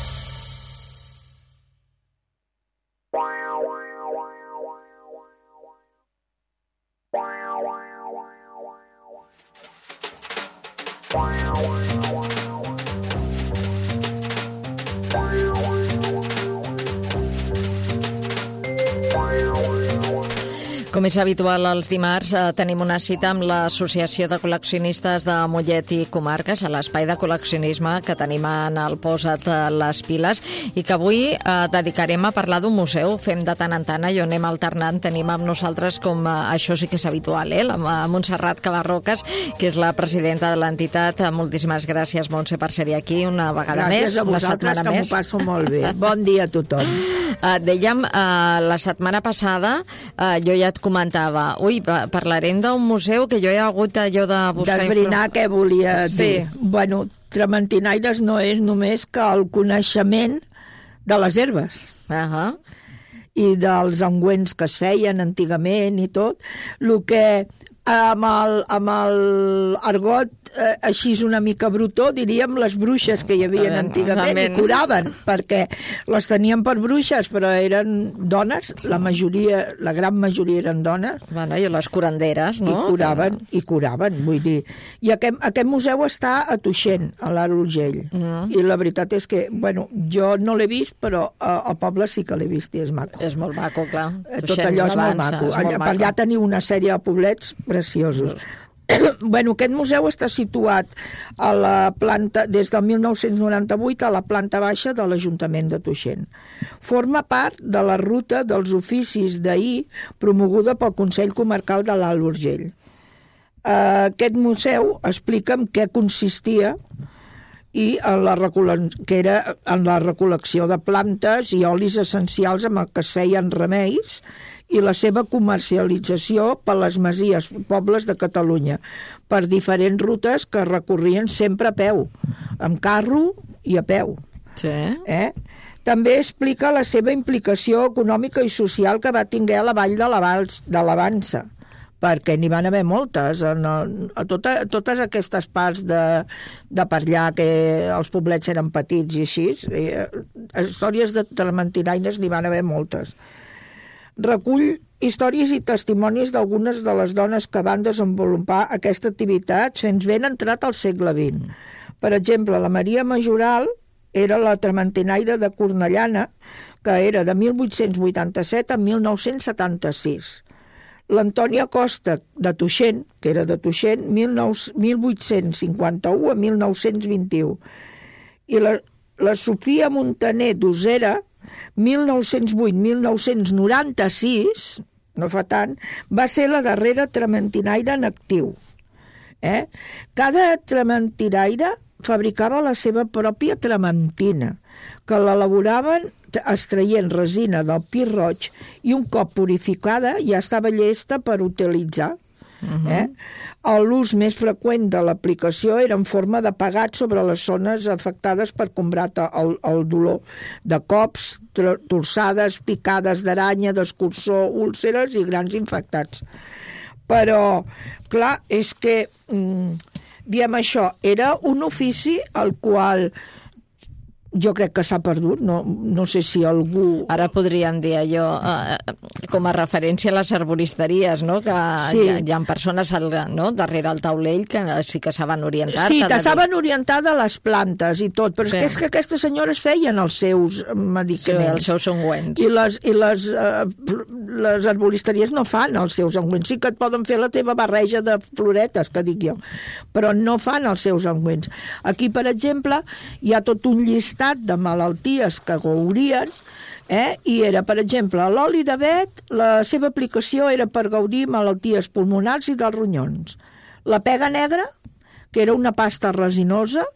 Com és habitual els dimarts, eh, tenim una cita amb l'Associació de Col·leccionistes de Mollet i Comarques, a l'espai de col·leccionisme que tenim en el Posa't les piles, i que avui eh, dedicarem a parlar d'un museu. Fem de tant en tant, i on anem alternant. Tenim amb nosaltres, com eh, això sí que és habitual, eh, la Montserrat Cabarroques, que és la presidenta de l'entitat. Moltíssimes gràcies, Montse, per ser aquí una vegada gràcies més. A vosaltres, que m'ho passo molt bé. Bon dia a tothom. Uh, dèiem, uh, la setmana passada uh, jo ja et comentava, ui, parlarem d'un museu que jo he hagut allò de buscar... D'esbrinar què volia sí. dir. Bueno, Trementinaires no és només que el coneixement de les herbes. Uh-huh. I dels ungüents que es feien antigament i tot. El que amb el, amb el argot eh, així una mica brutó, diríem les bruixes que hi havia antigament i curaven, perquè les tenien per bruixes, però eren dones, la majoria, la gran majoria eren dones. Bueno, i les curanderes, no? I curaven, i curaven, vull dir. I aquest, aquest museu està a Tuixén, a l'Ara Urgell, mm. i la veritat és que, bueno, jo no l'he vist, però eh, al poble sí que l'he vist i és maco. És molt maco, clar. Tot Tuixén, allò és molt maco. És molt allà, maco. Per allà teniu una sèrie de poblets preciosos. Bueno, aquest museu està situat a la planta, des del mil nou-cents noranta-vuit a la planta baixa de l'Ajuntament de Tuixén. Forma part de la ruta dels oficis d'ahir promoguda pel Consell Comarcal de l'Alt Urgell. Aquest museu explica en què consistia i en la, que era en la recol·lecció de plantes i olis essencials amb el que es feien remeis i la seva comercialització per les masies, pobles de Catalunya, per diferents rutes que recorrien sempre a peu, amb carro i a peu. Sí. Eh? També explica la seva implicació econòmica i social que va tinguer a la vall de l'Avança, perquè n'hi van haver moltes, a, a, tota, a totes aquestes parts de, de per allà, que els poblets eren petits i així, eh, històries de trementinaires n'hi van haver moltes. Recull històries i testimonis d'algunes de les dones que van desenvolupar aquesta activitat fins ben entrat al segle vint. Per exemple, la Maria Majoral era la trementinaire de Cornellana, que era de mil vuit-cents vuitanta-set a mil nou-cents setanta-sis. L'Antònia Costa de Tuixén, que era de Tuixén, mil vuit-cents cinquanta-u a mil nou-cents vint-i-u. I la, la Sofia Montaner d'Usera, mil nou-cents vuit a mil nou-cents noranta-sis, no fa tant, va ser la darrera trementinaire en actiu. Eh? Cada trementinaire fabricava la seva pròpia trementina, que l'elaboraven extraient resina del pi roig i un cop purificada ja estava llesta per utilitzar. Uh-huh. Eh? L'ús més freqüent de l'aplicació era en forma de pegat sobre les zones afectades per combatre el, el dolor de cops, torçades, picades d'aranya, d'escurçó, úlceres i grans infectats. Però, clar, és que, mm, diem això, era un ofici al qual jo crec que s'ha perdut, no, no sé si algú... Ara podríem dir allò, eh, com a referència a les arboristeries, no? Que sí. hi, ha, hi ha persones al, no? darrere el taulell que sí que saben orientar. Sí, que saben orientar de les plantes i tot, però sí. és que aquestes senyores feien els seus medicaments. Sí, els seus ungüents. I les, i les, eh, les arboristeries no fan els seus ungüents. Sí que et poden fer la teva barreja de floretes, que dic jo, però no fan els seus ungüents. Aquí, per exemple, hi ha tot un llistat de malalties que gaudien, eh? I era, per exemple, l'oli d'avet, la seva aplicació era per gaudir malalties pulmonars i dels ronyons. La pega negra, que era una pasta resinosa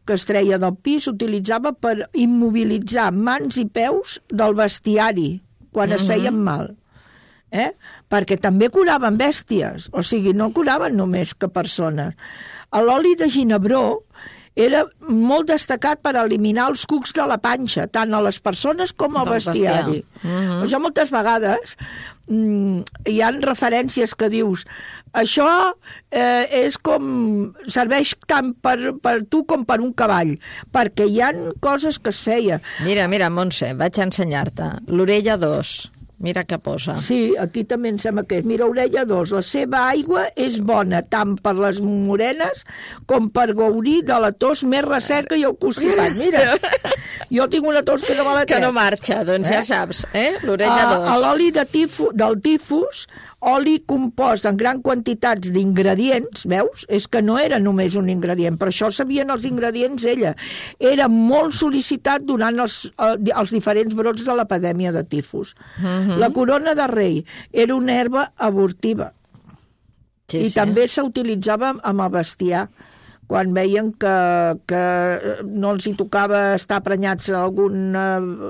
que es treia del pi s'utilitzava per immobilitzar mans i peus del bestiari quan mm-hmm. es feien mal. Eh? Perquè també curaven bèsties, o sigui, no curaven només que persones. L'oli de ginebró era molt destacat per eliminar els cucs de la panxa, tant a les persones com al bestiari. Mm-hmm. Jo moltes vegades mm, hi ha referències que dius això eh, és com serveix tant per, per tu com per un cavall, perquè hi ha coses que es feia. Mira, mira, Montse, vaig a ensenyar-te. L'orella dos. Mira què posa. Sí, aquí també em sembla que és. Mira, orella dos. La seva aigua és bona tant per les morenes com per gaudir de la tos més resseca i el constipat. Mira, jo tinc una tos que no me la trec. Que no marxa, doncs eh? Ja saps, eh? L'orella dos. A, a l'oli de tifus, del tifus, oli compost en gran quantitats d'ingredients, veus? És que no era només un ingredient, per això sabien els ingredients ella. Era molt sol·licitat durant els, els diferents brots de l'epidèmia de tifus. Mm-hmm. La corona de rei era una herba abortiva. Sí, I sí. també s'utilitzava amb el bestiar. Quan veien que, que no els hi tocava estar prenyats a alguna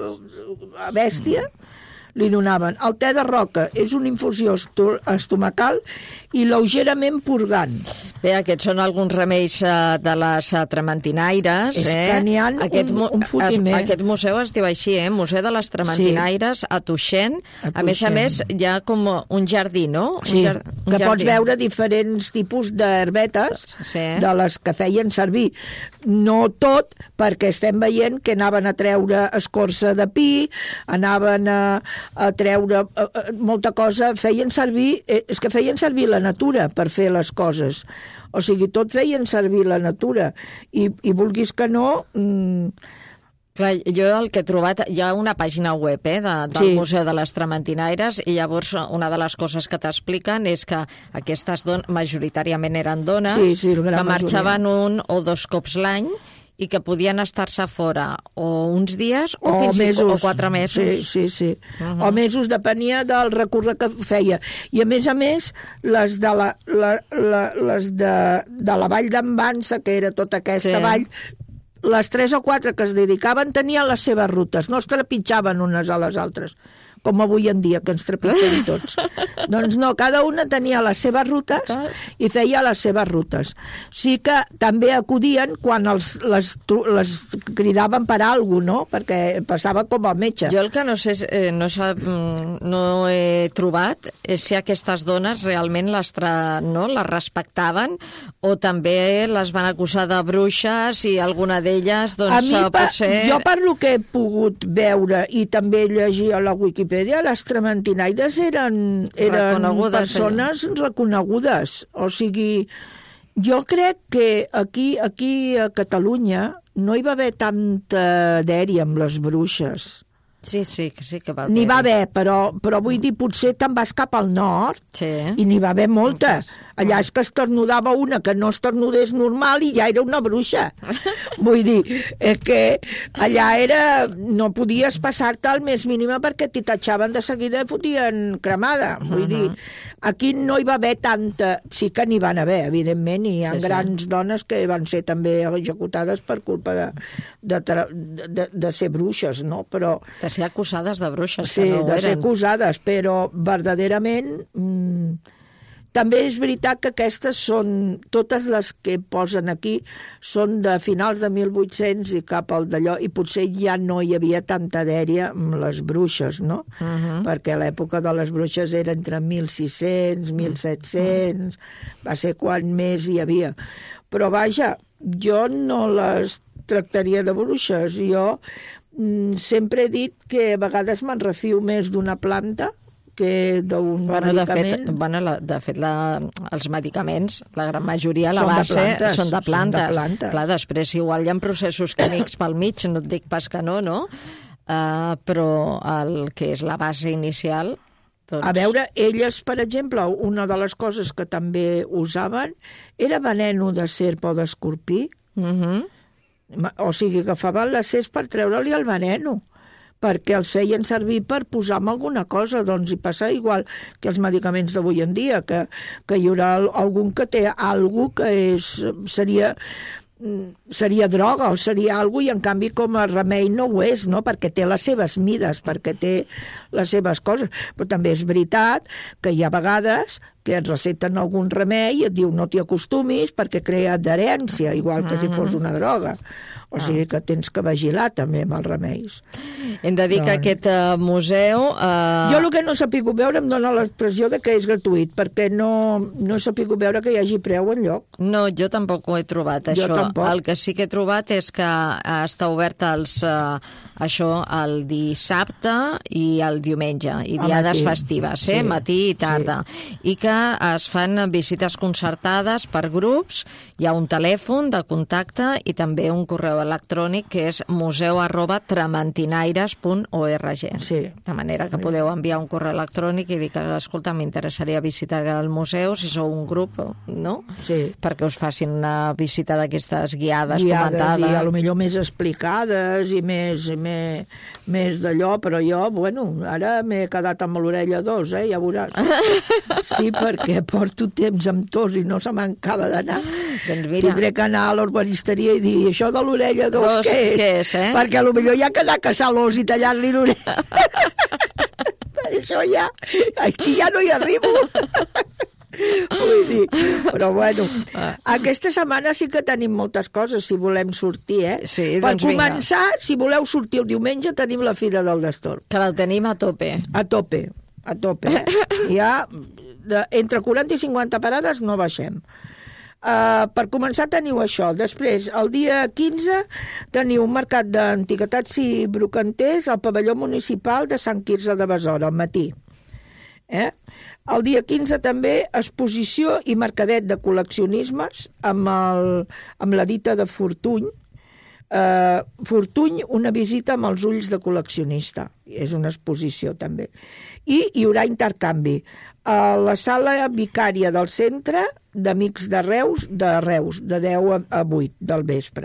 bèstia, li donaven. El te de roca és una infusió estomacal i lleugerament purgant. Bé, aquests són alguns remeis uh, de les uh, trementinaires. És eh? que n'hi ha aquest, un, un fotimer. Es, aquest museu es diu així, eh? Museu de les trementinaires, sí. a Tuixén. A, a més a més, hi ha com un jardí, no? Sí, un jar, un que jardí. Pots veure diferents tipus d'herbetes sí. de les que feien servir. No tot, perquè estem veient que anaven a treure escorça de pi, anaven a, a treure a, a, molta cosa, feien servir, eh, és que feien servir la natura per fer les coses. O sigui, tot feien servir la natura. I, i vulguis que no... Mmm... Clar, jo el que he trobat, hi ha una pàgina web eh, de, del sí. Museu de les Trementinaires i llavors una de les coses que t'expliquen és que aquestes dones, majoritàriament eren dones, sí, sí, que marxaven un o dos cops l'any i que podien estar-se fora o uns dies o, o fins mesos. I, o quatre mesos. Sí, sí, sí. Uh-huh. O mesos, depenia del recorregut que feia. I a més a més, les de la, la, la, les de, de la vall d'en Vansa, que era tota aquesta sí. vall, les tres o quatre que es dedicaven tenien les seves rutes, no es trepitjaven unes a les altres, com avui en dia, que ens trepitgem tots. Doncs no, cada una tenia les seves rutes i feia les seves rutes. Sí que també acudien quan els, les, les cridaven per alguna cosa, no? Perquè passava com el metge. Jo el que no sé, eh, no, no he trobat és si aquestes dones realment les, tra... no? les respectaven o també les van acusar de bruixes i alguna d'elles doncs, a mi, pot ser... Jo per lo que he pogut veure i també llegir a la Wikipedia, les trementinaires eren, eren persones sí. reconegudes. O sigui, jo crec que aquí, aquí a Catalunya no hi va haver tanta dèria amb les bruixes. Sí, sí, sí que va haver. N'hi va haver, però, però vull dir, potser te'n vas cap al nord sí. i n'hi va haver moltes. Allà és que estornudava una que no estornudés normal i ja era una bruixa. Vull dir, és que allà era... no podies passar-te al més mínima perquè t'hi tatxaven de seguida i fotien cremada. Vull dir, aquí no hi va haver tanta... Sí que n'hi van haver, evidentment, i hi ha sí, grans sí. dones que van ser també executades per culpa de, de, de, de ser bruixes, no? Però... De ser acusades de bruixes, sí, que no ho de eren. ser acusades, però verdaderament... Mmm, també és veritat que aquestes són, totes les que posen aquí, són de finals de mil vuit-cents i cap al d'allò, i potser ja no hi havia tanta dèria amb les bruixes, no? Uh-huh. Perquè l'època de les bruixes era entre mil sis-cents, mil set-cents, uh-huh. va ser quan més hi havia. Però vaja, jo no les tractaria de bruixes, jo mm, sempre he dit que a vegades me'n refio més d'una planta que d'un bueno, medicament. De fet, bueno, la, de fet la, els medicaments, la gran majoria, la són base, de plantes, són de plantes. Són de plantes. Clar, després igual hi ha processos químics pel mig, no et dic pas que no, no? Uh, però el que és la base inicial... Doncs... A veure, elles, per exemple, una de les coses que també usaven era veneno de serp o d'escorpí. Uh-huh. O sigui, agafaven les serps per treure-li el veneno, perquè els feien servir per posar en alguna cosa, doncs hi passa igual que els medicaments d'avui en dia, que, que hi haurà algun que té algú que és, seria seria droga o seria alguna cosa, i en canvi com a remei no ho és, no? Perquè té les seves mides, perquè té les seves coses. Però també és veritat que hi ha vegades que et receten algun remei i et diu no t'hi acostumis perquè crea adherència, igual que si fos una droga. O sigui que tens que vigilar també amb els remeis. Hem de dir que aquest uh, museu... Uh... Jo el que no he sapigut veure em dona l'expressió de que és gratuït, perquè no, no he sapigut veure que hi hagi preu enlloc. No, jo tampoc ho he trobat, això. Jo tampoc. El que sí que he trobat és que està obert els, uh, això el dissabte i el diumenge, i A diades matí. festives, eh? Sí, matí i tarda. Sí. I que es fan visites concertades per grups, hi ha un telèfon de contacte i també un correu electrònic que és museu arroba tramantinaires punt org. Sí. De manera que podeu enviar un correu electrònic i dir que, escolta, m'interessaria visitar el museu, si sou un grup, no? Sí. Perquè us facin una visita d'aquestes guiades, guiades comentades. I a lo millor més explicades i més, més, més d'allò, però jo, bueno, ara m'he quedat amb l'orella dos, eh, ja veuràs. Sí, perquè porto temps amb tos i no se m'acaba d'anar. Doncs mira. Tindré que anar a l'urbanisteria i dir, això de l'orella dos, Dos, què és? què és, eh? Perquè a lo millor hi ha que anar a caçar l'os i tallar-li l'orella. Per això ja, aquí ja no hi arribo. Vull dir, però bueno, aquesta setmana sí que tenim moltes coses si volem sortir, eh? Sí, per doncs començar, vinga. Si voleu sortir el diumenge, tenim la Fira del Destorb. Que la tenim a tope. A tope, a tope, eh? Ja, de, entre quaranta i cinquanta parades no baixem. Uh, per començar teniu això. Després, el dia quinze, teniu un mercat d'antiguitats i brocanters al pavelló municipal de Sant Quirze de Besora, al matí. Eh? El dia quinze també exposició i mercadet de col·leccionismes amb, el, amb la dita de Fortuny. Uh, Fortuny, una visita amb els ulls de col·leccionista. És una exposició també. I hi haurà intercanvi a la sala vicària del centre d'Amics de Reus, de Reus, de deu a vuit del vespre.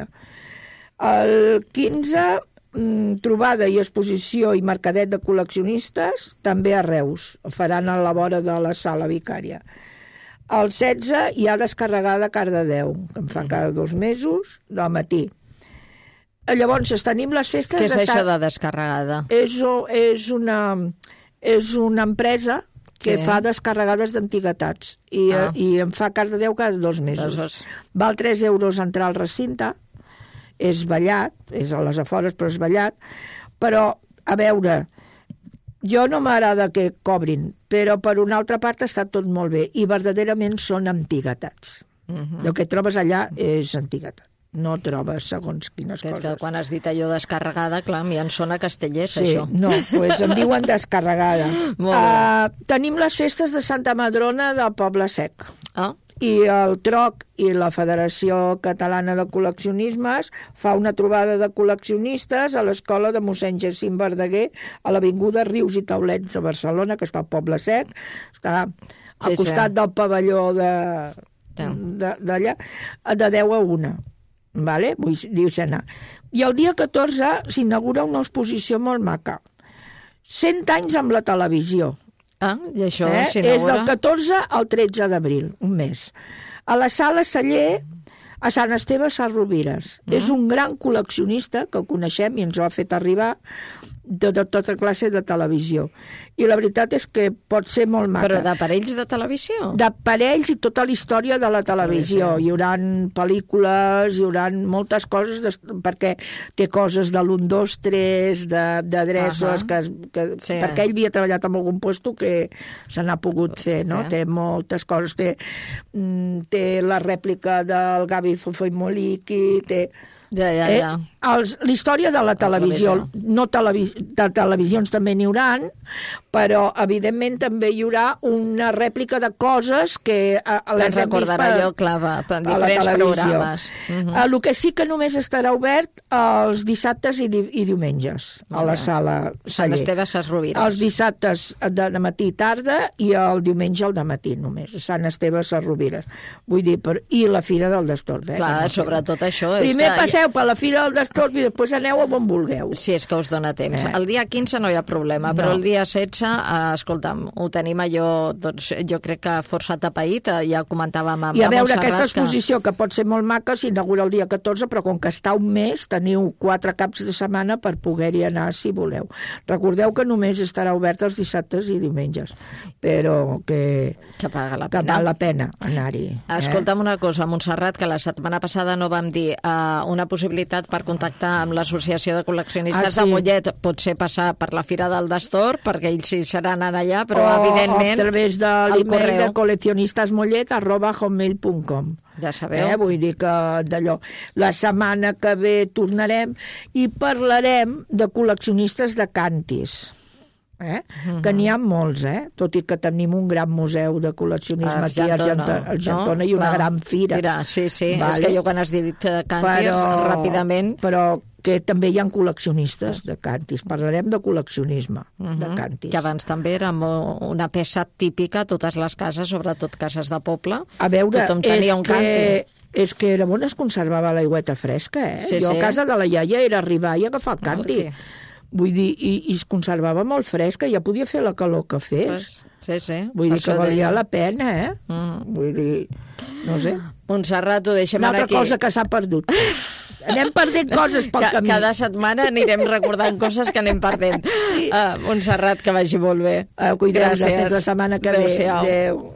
El quinze, trobada i exposició i mercadet de col·leccionistes, també a Reus. Ho faran a la vora de la sala vicària. El setze hi ha descarregada a Cardedeu, que en fa cada dos mesos, del matí. Llavors, tenim les festes... Què és de això Sant... de descarregada? És, és, una, és una empresa que sí. fa descarregades d'antiguitats i, ah. i en fa Cardedeu cada dos mesos. Dos. Val tres euros entrar al recinte, és ballat, és a les afores però és ballat, però, a veure, jo no m'agrada que cobrin, però per una altra part està tot molt bé i verdaderament són antiguitats. Uh-huh. El que trobes allà és antiguitat. No trobes segons quines que coses. Que quan has dit allò descarregada, clar, a mi em sona castellers, sí, això. No, pues em diuen descarregada. uh, tenim les festes de Santa Madrona del Poble Sec. Ah. I el T R O C i la Federació Catalana de Col·leccionismes fa una trobada de col·leccionistes a l'escola de mossèn Jacint Verdaguer a l'avinguda Rius i Taulets de Barcelona, que està al Poble Sec, està al sí, costat sí. del pavelló d'allà, de deu a una. Vale? Vull dir anar. I el dia catorze s'inaugura una exposició molt maca. cent anys amb la televisió. Ah, i això eh? s'inaugura? És del catorze al tretze d'abril, un mes. A la sala Celler, a Sant Esteve Sarrovires. Mm. És un gran col·leccionista que el coneixem i ens ho ha fet arribar de, de tota classe de televisió. I la veritat és que pot ser molt maca. Però d'aparells de televisió? D'aparells i tota la història de la televisió. Hi haurà pel·lícules, hi haurà moltes coses, de, perquè té coses de l'un, dos, tres, d'adreces, uh-huh. que, que, sí. perquè ell havia treballat en algun puesto que se n'ha pogut fer, no? Sí. Té moltes coses. Té, té la rèplica del Gavi Fofo i Moliqui, té... Ja, ja, ja. Eh? Els, la història de la televisió, no televi, de televisions també n'hi hauran, però evidentment també hi haurà una rèplica de coses que a, a les hem vist per, jo, clar, per diferents programes. Uh-huh. El que sí que només estarà obert els dissabtes i, di, i diumenges a la sala Sant Esteve Sarrovires. Els dissabtes de, de matí i tarda i el diumenge al dematí només, Sant Esteve Sarrovires. Vull dir, per, i la Fira del Destorb. Eh, clar, sobretot això. Primer és que... passeu per la Fira del Destorb i després aneu on vulgueu. Si és que us dona temps. Eh. El dia quinze no hi ha problema, però No. el dia setze, eh, escolta'm, ho tenim allò, doncs, jo crec que força tapaït, eh, ja comentàvem amb I a veure, Montserrat aquesta que- exposició, que pot ser molt maca, s'inaugura el dia catorze, però com que està un mes, teniu quatre caps de setmana per poder-hi anar si voleu. Recordeu que només estarà obert els dissabtes i diumenges, però que, que, paga la que pena. val la pena anar-hi. Eh? Escolta'm una cosa, Montserrat, que la setmana passada no vam dir uh, una possibilitat per contactar amb l'Associació de Col·leccionistes Ah, sí. de Mollet. Potser passar per la Fira del Destor, perquè ells sí seran allà, però o, evidentment o a través de el l'email correu. de coleccionistasmollet arroba hotmail punt com. Ja sabeu. Eh? Vull dir que d'allò. La setmana que ve tornarem i parlarem de col·leccionistes de cantis. Eh? Mhm. Que n'hi ha molts, eh? Tot i que tenim un gran museu de col·leccionisme aquí a Argentona, Argentona i una Clar. gran fira. Fira, sí, sí, Vale. és que jo quan has dit eh, cantis, ràpidament... Però que també hi ha col·leccionistes de cantis. Parlarem de col·leccionisme, Mhm. de cantis. Que abans també era mo- una peça típica a totes les cases, sobretot cases de poble. A veure, Tothom tenia és un que, càntir. és que era on es conservava l'aigüeta fresca, eh? Sí, jo sí. a casa de la iaia era arribar i agafar el càntir. sí. Vull dir, i, i es conservava molt fresca, ja podia fer la calor que fes. Pues, sí, sí. Vull dir això que valia deia. la pena, eh? Mm. Vull dir, no sé. Montserrat, ho deixem Una altra aquí. cosa que s'ha perdut. Anem perdent coses pel Ca camí. Cada setmana anirem recordant coses que anem perdent. Uh, Montserrat, que vagi molt bé. Uh, Cuideu-vos, Gràcies. fins la setmana que ve. Adéu-siau. Adéu.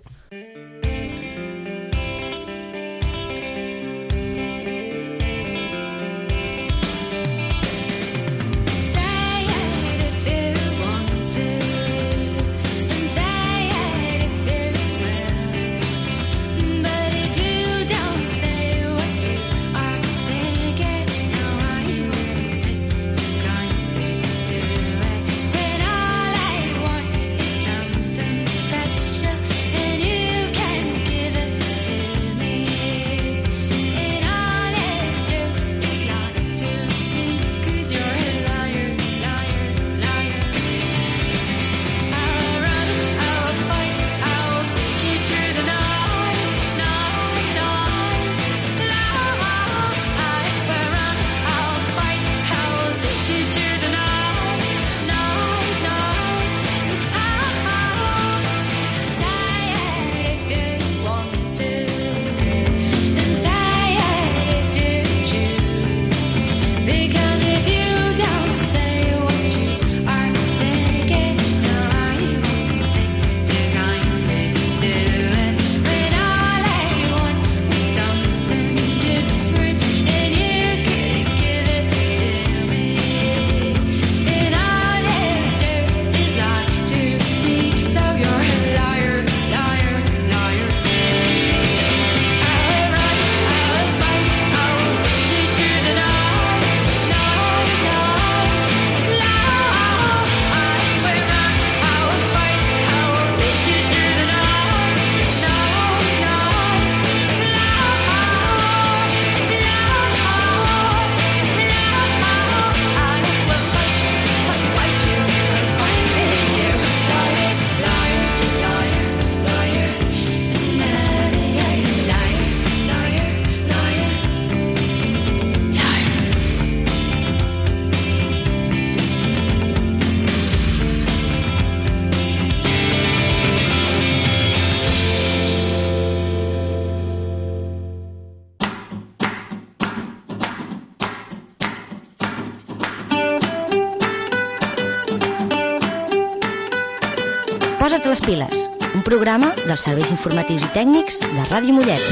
Posa't les piles, un programa dels serveis informatius i tècnics de Ràdio Mollet.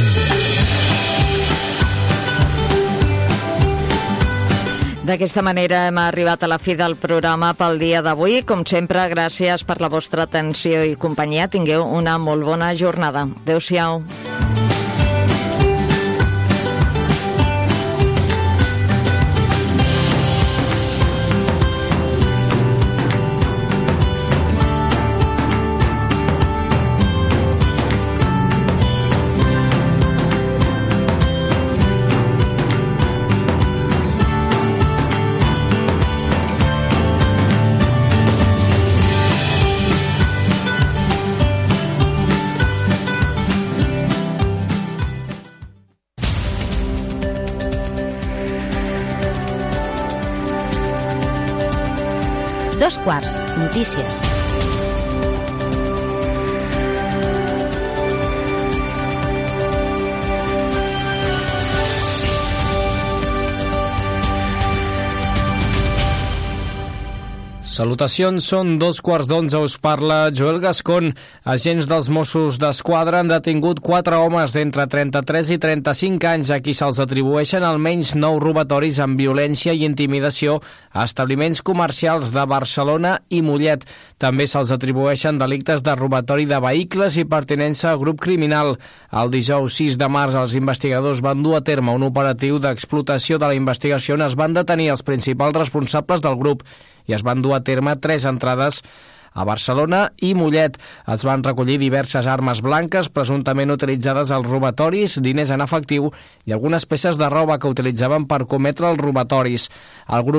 D'aquesta manera hem arribat a la fi del programa pel dia d'avui. Com sempre, gràcies per la vostra atenció i companyia. Tingueu una molt bona jornada. Adéu-siau. Dos quarts, notícies. Salutacions, són dos quarts d'onze, us parla Joel Gascon. Agents dels Mossos d'Esquadra han detingut quatre homes d'entre trenta-tres i trenta-cinc anys a qui se'ls atribueixen almenys nou robatoris amb violència i intimidació a establiments comercials de Barcelona i Mollet. També se'ls atribueixen delictes de robatori de vehicles i pertinença a grup criminal. El dijous sis de març els investigadors van dur a terme un operatiu d'explotació de la investigació on es van detenir els principals responsables del grup i es van dur a terme tres entrades a Barcelona i Mollet. Es van recollir diverses armes blanques presumptament utilitzades als robatoris, diners en efectiu i algunes peces de roba que utilitzaven per cometre els robatoris. El grup